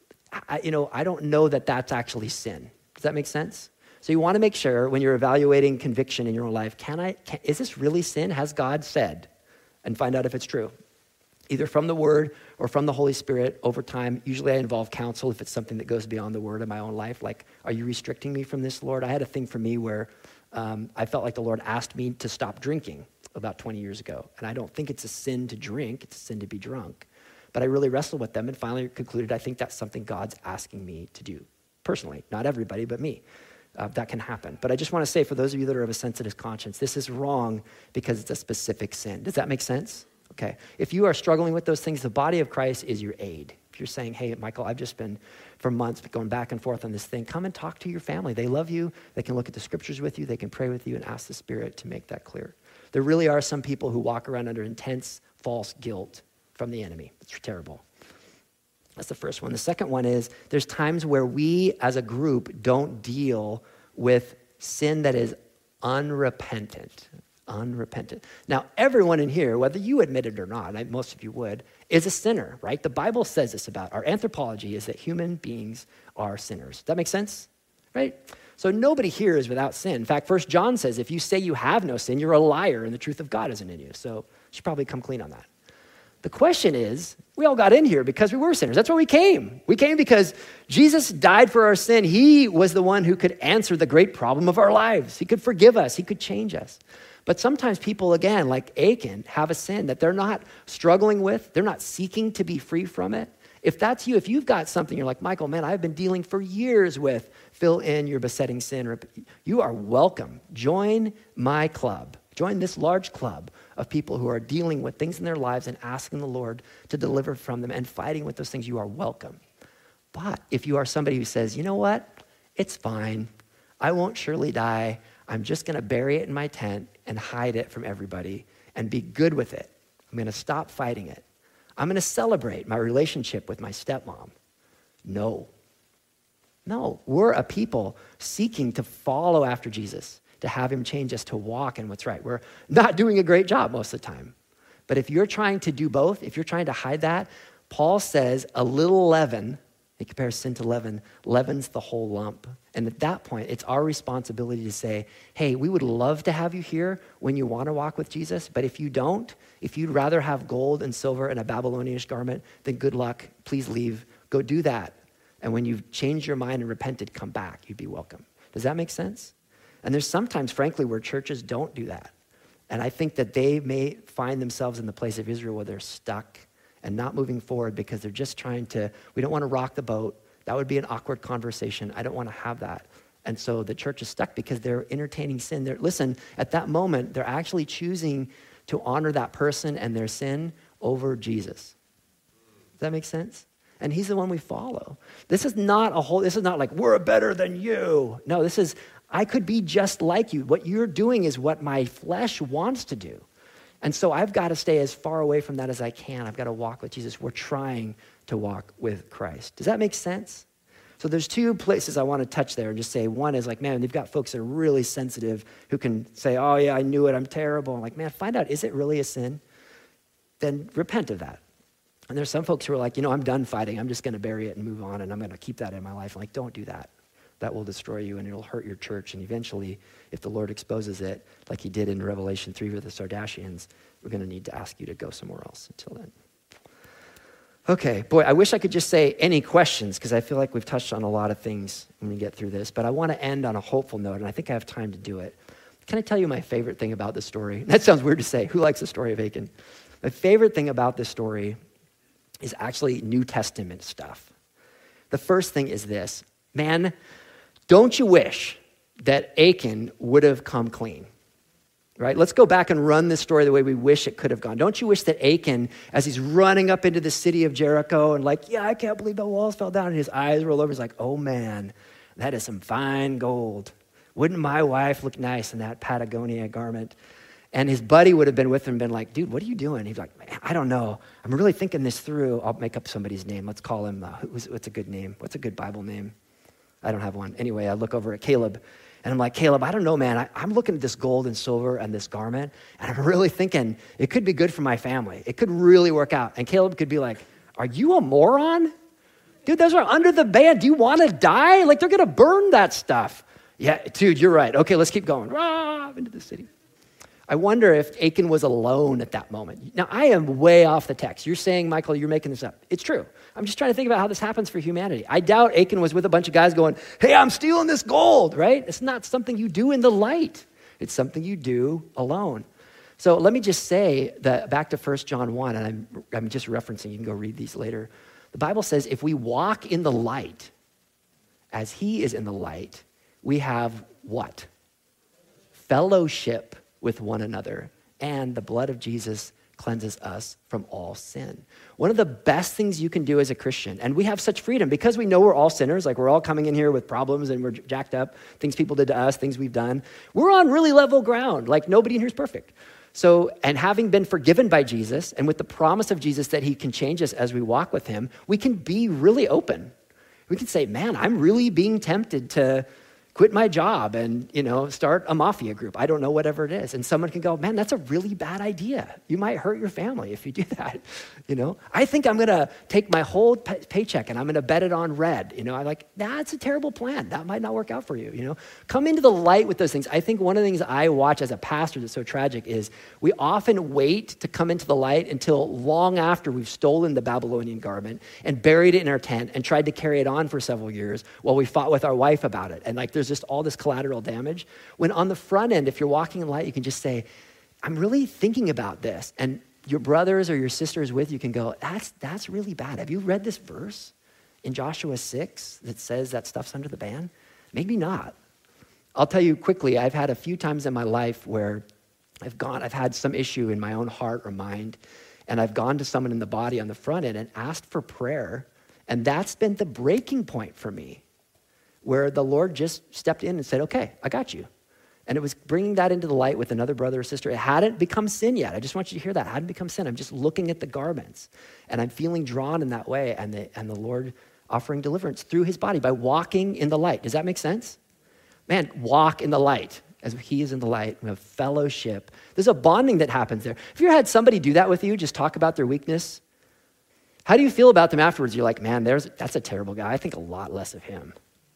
I, you know, I don't know that that's actually sin. Does that make sense? So you want to make sure when you're evaluating conviction in your own life, can I, can, is this really sin? Has God said? And find out if it's true. Either from the Word or from the Holy Spirit over time. Usually I involve counsel if it's something that goes beyond the Word in my own life. Like, are you restricting me from this, Lord? I had a thing for me where um, I felt like the Lord asked me to stop drinking about twenty years ago. And I don't think it's a sin to drink. It's a sin to be drunk. But I really wrestled with them and finally concluded I think that's something God's asking me to do. Personally, not everybody, but me. Uh, that can happen. But I just want to say for those of you that are of a sensitive conscience, this is wrong because it's a specific sin. Does that make sense? Okay, if you are struggling with those things, the body of Christ is your aid. If you're saying, hey, Michael, I've just been for months going back and forth on this thing, come and talk to your family. They love you. They can look at the scriptures with you. They can pray with you and ask the Spirit to make that clear. There really are some people who walk around under intense false guilt from the enemy. It's terrible. That's the first one. The second one is there's times where we as a group don't deal with sin that is unrepentant. Unrepentant. Now, everyone in here, whether you admit it or not, and most of you would, is a sinner, right? The Bible says this about our anthropology is that human beings are sinners. Does that make sense? Right? So nobody here is without sin. In fact, First John says, if you say you have no sin, you're a liar and the truth of God isn't in you. So you should probably come clean on that. The question is, we all got in here because we were sinners. That's why we came. We came because Jesus died for our sin. He was the one who could answer the great problem of our lives. He could forgive us. He could change us. But sometimes people, again, like Achan, have a sin that they're not struggling with. They're not seeking to be free from it. If that's you, if you've got something, you're like, Michael, man, I've been dealing for years with, fill in your besetting sin. You are welcome. Join my club. Join this large club of people who are dealing with things in their lives and asking the Lord to deliver from them and fighting with those things. You are welcome. But if you are somebody who says, you know what? It's fine. I won't surely die. I'm just going to bury it in my tent and hide it from everybody and be good with it. I'm going to stop fighting it. I'm going to celebrate my relationship with my stepmom. No. No, we're a people seeking to follow after Jesus. to have him change us to walk in what's right. We're not doing a great job most of the time. But if you're trying to do both, if you're trying to hide that, Paul says a little leaven, he compares sin to leaven, leavens the whole lump. And at that point, it's our responsibility to say, hey, we would love to have you here when you want to walk with Jesus, but if you don't, if you'd rather have gold and silver and a Babylonian garment, then good luck, please leave, go do that. And when you've changed your mind and repented, come back, you'd be welcome. Does that make sense? And there's sometimes, frankly, where churches don't do that. And I think that they may find themselves in the place of Israel where they're stuck and not moving forward because they're just trying to, we don't want to rock the boat. That would be an awkward conversation. I don't want to have that. And so the church is stuck because they're entertaining sin. They're, listen, at that moment, they're actually choosing to honor that person and their sin over Jesus. Does that make sense? And he's the one we follow. This is not a whole, this is not like, we're better than you. No, this is, I could be just like you. What you're doing is what my flesh wants to do. And so I've got to stay as far away from that as I can. I've got to walk with Jesus. We're trying to walk with Christ. Does that make sense? So there's two places I want to touch there and just say, one is like, man, they've got folks that are really sensitive who can say, oh yeah, I knew it, I'm terrible. I'm like, man, find out, is it really a sin? Then repent of that. And there's some folks who are like, you know, I'm done fighting. I'm just going to bury it and move on, and I'm going to keep that in my life. I'm like, don't do that. That will destroy you, and it'll hurt your church. And eventually, if the Lord exposes it, like he did in Revelation three with the Sardashians, we're going to need to ask you to go somewhere else until then. Okay, boy, I wish I could just say any questions, because I feel like we've touched on a lot of things when we get through this, but I want to end on a hopeful note, and I think I have time to do it. Can I tell you my favorite thing about this story? That sounds weird to say. Who likes the story of Achan? My favorite thing about this story is actually New Testament stuff. The first thing is this. Man, don't you wish that Achan would have come clean? Right? Let's go back and run this story the way we wish it could have gone. Don't you wish that Achan, as he's running up into the city of Jericho and like, yeah, I can't believe the walls fell down, and his eyes roll over, he's like, oh man, that is some fine gold. Wouldn't my wife look nice in that Patagonia garment? And his buddy would have been with him and been like, dude, what are you doing? He's like, man, I don't know. I'm really thinking this through. I'll make up somebody's name. Let's call him, uh, who's, what's a good name? What's a good Bible name? I don't have one. Anyway, I look over at Caleb, and I'm like, Caleb, I don't know, man. I, I'm looking at this gold and silver and this garment, and I'm really thinking it could be good for my family. It could really work out. And Caleb could be like, are you a moron? Dude, those are under the ban. Do you want to die? Like, they're going to burn that stuff. Yeah, dude, you're right. Okay, let's keep going. Rah, into the city. I wonder if Achan was alone at that moment. Now, I am way off the text. You're saying, Michael, you're making this up. It's true. I'm just trying to think about how this happens for humanity. I doubt Achan was with a bunch of guys going, hey, I'm stealing this gold, right? It's not something you do in the light. It's something you do alone. So let me just say that back to First John one, and I'm, I'm just referencing, you can go read these later. The Bible says if we walk in the light as he is in the light, we have what? Fellowship with one another, and the blood of Jesus cleanses us from all sin. One of the best things you can do as a Christian, and we have such freedom because we know we're all sinners, like we're all coming in here with problems and we're jacked up, things people did to us, things we've done. We're on really level ground, like nobody in here is perfect. So, and having been forgiven by Jesus, and with the promise of Jesus that he can change us as we walk with him, we can be really open. We can say, man, I'm really being tempted to quit my job and, you know, start a mafia group. I don't know, whatever it is. And someone can go, man, that's a really bad idea. You might hurt your family if you do that. You know, I think I'm going to take my whole pay- paycheck and I'm going to bet it on red. You know, I'm like, that's a terrible plan. That might not work out for you. You know, come into the light with those things. I think one of the things I watch as a pastor that's so tragic is we often wait to come into the light until long after we've stolen the Babylonian garment and buried it in our tent and tried to carry it on for several years while we fought with our wife about it. And like, there's just all this collateral damage. When on the front end, if you're walking in light, you can just say, I'm really thinking about this. And your brothers or your sisters with you can go, that's that's really bad. Have you read this verse in Joshua six that says that stuff's under the ban? Maybe not. I'll tell you quickly, I've had a few times in my life where I've gone, I've had some issue in my own heart or mind, and I've gone to someone in the body on the front end and asked for prayer. And that's been the breaking point for me, where the Lord just stepped in and said, okay, I got you. And it was bringing that into the light with another brother or sister. It hadn't become sin yet. I just want you to hear that. It hadn't become sin. I'm just looking at the garments, and I'm feeling drawn in that way, and the, and the Lord offering deliverance through his body by walking in the light. Does that make sense? Man, walk in the light. as he is in the light. We have fellowship. There's a bonding that happens there. Have you ever had somebody do that with you, just talk about their weakness? How do you feel about them afterwards? You're like, man, there's that's a terrible guy. I think a lot less of him.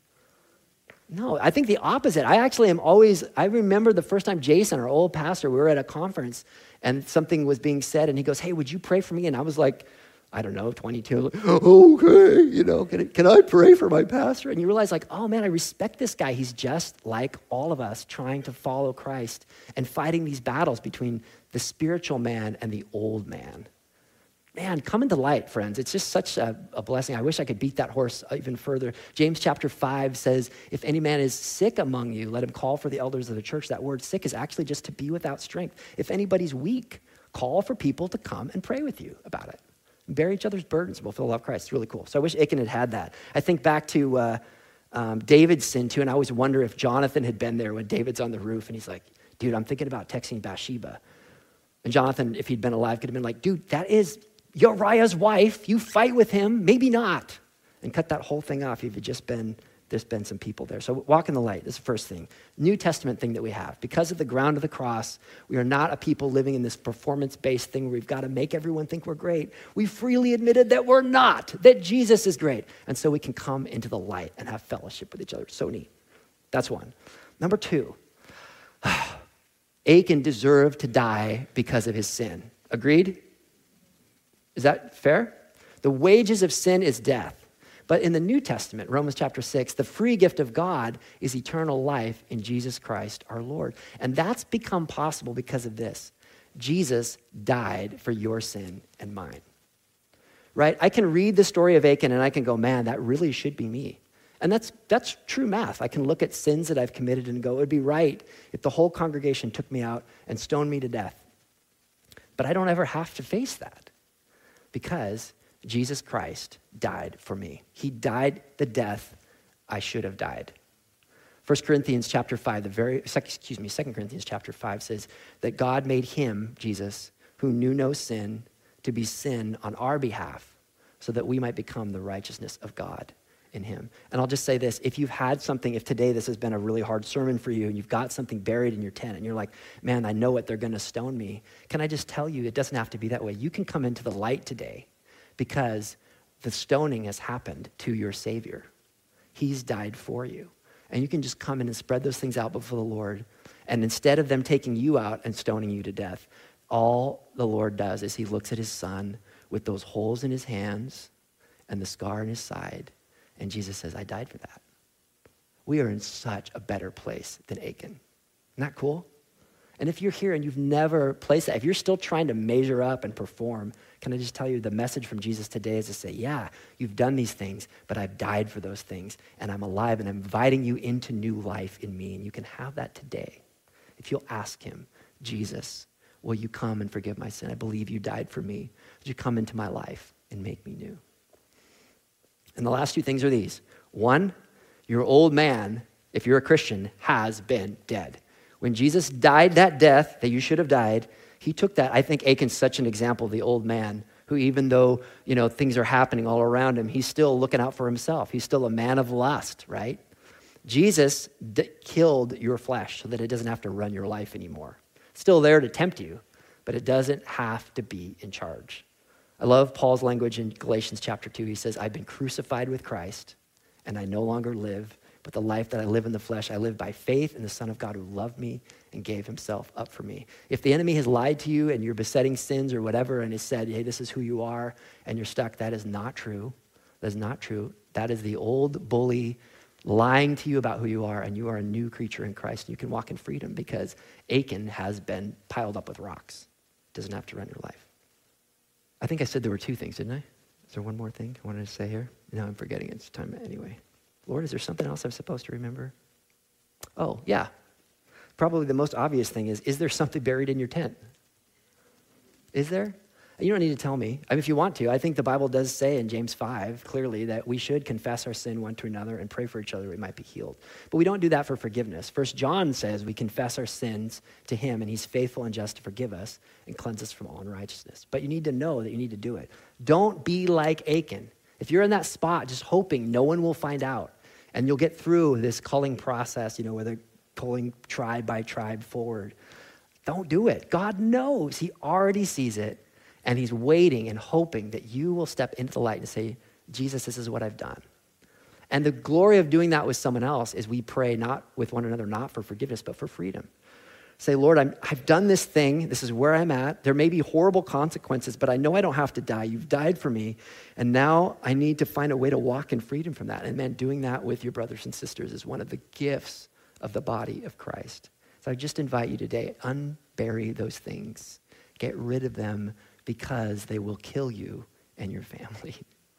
No, I think the opposite. I actually am always, I remember the first time Jason, our old pastor, we were at a conference and something was being said and he goes, hey, would you pray for me? And I was like, I don't know, twenty-two, like, okay, you know, can I, can I pray for my pastor? And you realize like, oh man, I respect this guy. He's just like all of us trying to follow Christ and fighting these battles between the spiritual man and the old man. Man, come into light, friends. It's just such a, a blessing. I wish I could beat that horse even further. James chapter five says, if any man is sick among you, let him call for the elders of the church. That word sick is actually just to be without strength. If anybody's weak, call for people to come and pray with you about it. Bear each other's burdens. We'll feel the love of Christ. It's really cool. So I wish Achan had had that. I think back to uh, um, David's sin too, and I always wonder if Jonathan had been there when David's on the roof and he's like, dude, I'm thinking about texting Bathsheba. And Jonathan, if he'd been alive, could have been like, dude, that is Uriah's wife. You fight with him, maybe not. And cut that whole thing off if you'd just been, there's been some people there. So walk in the light is the first thing. New Testament thing that we have. Because of the ground of the cross, we are not a people living in this performance-based thing where we've got to make everyone think we're great. We freely admitted that we're not, that Jesus is great. And so we can come into the light and have fellowship with each other. So neat. That's one. Number two, Achan deserved to die because of his sin. Agreed? Is that fair? The wages of sin is death. But in the New Testament, Romans chapter six, the free gift of God is eternal life in Jesus Christ our Lord. And that's become possible because of this. Jesus died for your sin and mine. Right? I can read the story of Achan and I can go, man, that really should be me. And that's that's true math. I can look at sins that I've committed and go, it would be right if the whole congregation took me out and stoned me to death. But I don't ever have to face that because Jesus Christ died for me. He died the death I should have died. First Corinthians chapter five, the very, excuse me, Second Corinthians chapter five says that God made him, Jesus, who knew no sin, to be sin on our behalf so that we might become the righteousness of God in him. And I'll just say this, if you've had something, if today this has been a really hard sermon for you and you've got something buried in your tent and you're like, man, I know it, they're gonna stone me. Can I just tell you, it doesn't have to be that way. You can come into the light today because the stoning has happened to your Savior. He's died for you. And you can just come in and spread those things out before the Lord. And instead of them taking you out and stoning you to death, all the Lord does is he looks at his son with those holes in his hands and the scar in his side. And Jesus says, I died for that. We are in such a better place than Achan. Isn't that cool? And if you're here and you've never placed that, if you're still trying to measure up and perform, can I just tell you the message from Jesus today is to say, yeah, you've done these things, but I've died for those things, and I'm alive, and I'm inviting you into new life in me, and you can have that today. If you'll ask him, Jesus, will you come and forgive my sin? I believe you died for me. Would you come into my life and make me new? And the last two things are these. One, your old man, if you're a Christian, has been dead. When Jesus died that death that you should have died, he took that. I think Achan's such an example of the old man who, even though, you know, things are happening all around him, he's still looking out for himself. He's still a man of lust, right? Jesus d- killed your flesh so that it doesn't have to run your life anymore. It's still there to tempt you, but it doesn't have to be in charge. I love Paul's language in Galatians chapter two. He says, I've been crucified with Christ, and I no longer live, but the life that I live in the flesh, I live by faith in the Son of God who loved me and gave himself up for me. If the enemy has lied to you and you're besetting sins or whatever and has said, hey, this is who you are, and you're stuck, that is not true. That is not true. That is the old bully lying to you about who you are, and you are a new creature in Christ. And you can walk in freedom because Achan has been piled up with rocks. It doesn't have to run your life. I think I said there were two things, didn't I? Is there one more thing I wanted to say here? No, I'm forgetting. It's time anyway. Lord, is there something else I'm supposed to remember? Oh, yeah. Probably the most obvious thing is, is there something buried in your tent? Is there? You don't need to tell me. I mean, if you want to, I think the Bible does say in James five clearly that we should confess our sin one to another and pray for each other we might be healed. But we don't do that for forgiveness. First John says we confess our sins to him, and he's faithful and just to forgive us and cleanse us from all unrighteousness. But you need to know that you need to do it. Don't be like Achan. If you're in that spot just hoping no one will find out and you'll get through this culling process, you know, where the pulling tribe by tribe forward. Don't do it. God knows. He already sees it, and he's waiting and hoping that you will step into the light and say, Jesus, this is what I've done. And the glory of doing that with someone else is we pray not with one another, not for forgiveness, but for freedom. Say, Lord, I'm, I've done this thing. This is where I'm at. There may be horrible consequences, but I know I don't have to die. You've died for me. And now I need to find a way to walk in freedom from that. And man, doing that with your brothers and sisters is one of the gifts of the body of Christ. So I just invite you today, unbury those things. Get rid of them because they will kill you and your family.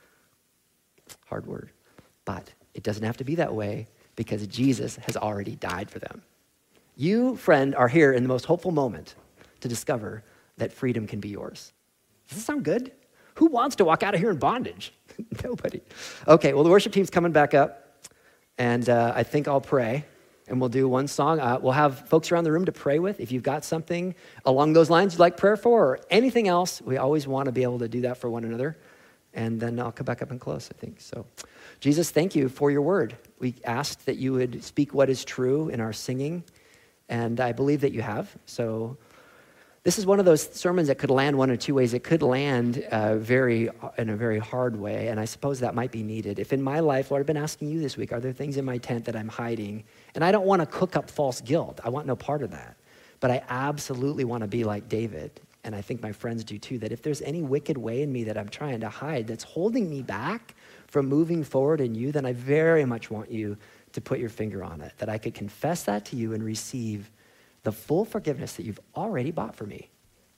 Hard word. But it doesn't have to be that way because Jesus has already died for them. You, friend, are here in the most hopeful moment to discover that freedom can be yours. Does this sound good? Who wants to walk out of here in bondage? Nobody. Okay, well, the worship team's coming back up, and uh, I think I'll pray, and we'll do one song. Uh, we'll have folks around the room to pray with. If you've got something along those lines you'd like prayer for or anything else, we always want to be able to do that for one another. And then I'll come back up and close, I think. So, Jesus, thank you for your word. We asked that you would speak what is true in our singing, and I believe that you have. So this is one of those sermons that could land one or two ways. It could land uh, very in a very hard way, and I suppose that might be needed. If in my life, Lord, I've been asking you this week, are there things in my tent that I'm hiding? And I don't want to cook up false guilt. I want no part of that. But I absolutely want to be like David, and I think my friends do too, that if there's any wicked way in me that I'm trying to hide that's holding me back from moving forward in you, then I very much want you to put your finger on it, that I could confess that to you and receive the full forgiveness that you've already bought for me.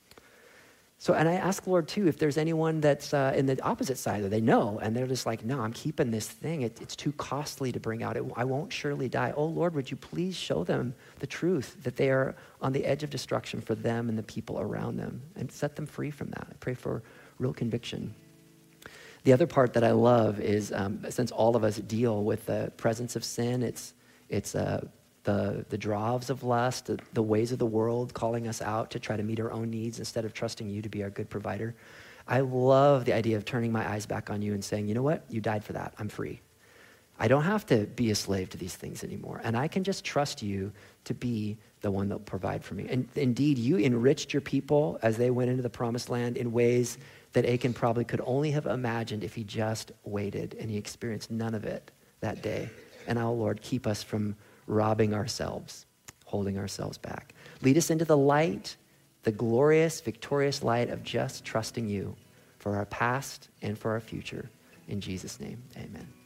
So, and I ask, Lord, too, if there's anyone that's uh, in the opposite side that they know, and they're just like, no, I'm keeping this thing. It, it's too costly to bring out. It, I won't surely die. Oh, Lord, would you please show them the truth, that they are on the edge of destruction for them and the people around them, and set them free from that. I pray for real conviction. The other part that I love is, um, since all of us deal with the presence of sin, it's it's uh, the the drives of lust, the, the ways of the world calling us out to try to meet our own needs instead of trusting you to be our good provider. I love the idea of turning my eyes back on you and saying, you know what? You died for that. I'm free. I don't have to be a slave to these things anymore. And I can just trust you to be the one that will provide for me. And indeed, you enriched your people as they went into the promised land in ways that Achan probably could only have imagined if he just waited, and he experienced none of it that day. And oh, Lord, keep us from robbing ourselves, holding ourselves back. Lead us into the light, the glorious, victorious light of just trusting you for our past and for our future. In Jesus' name, amen.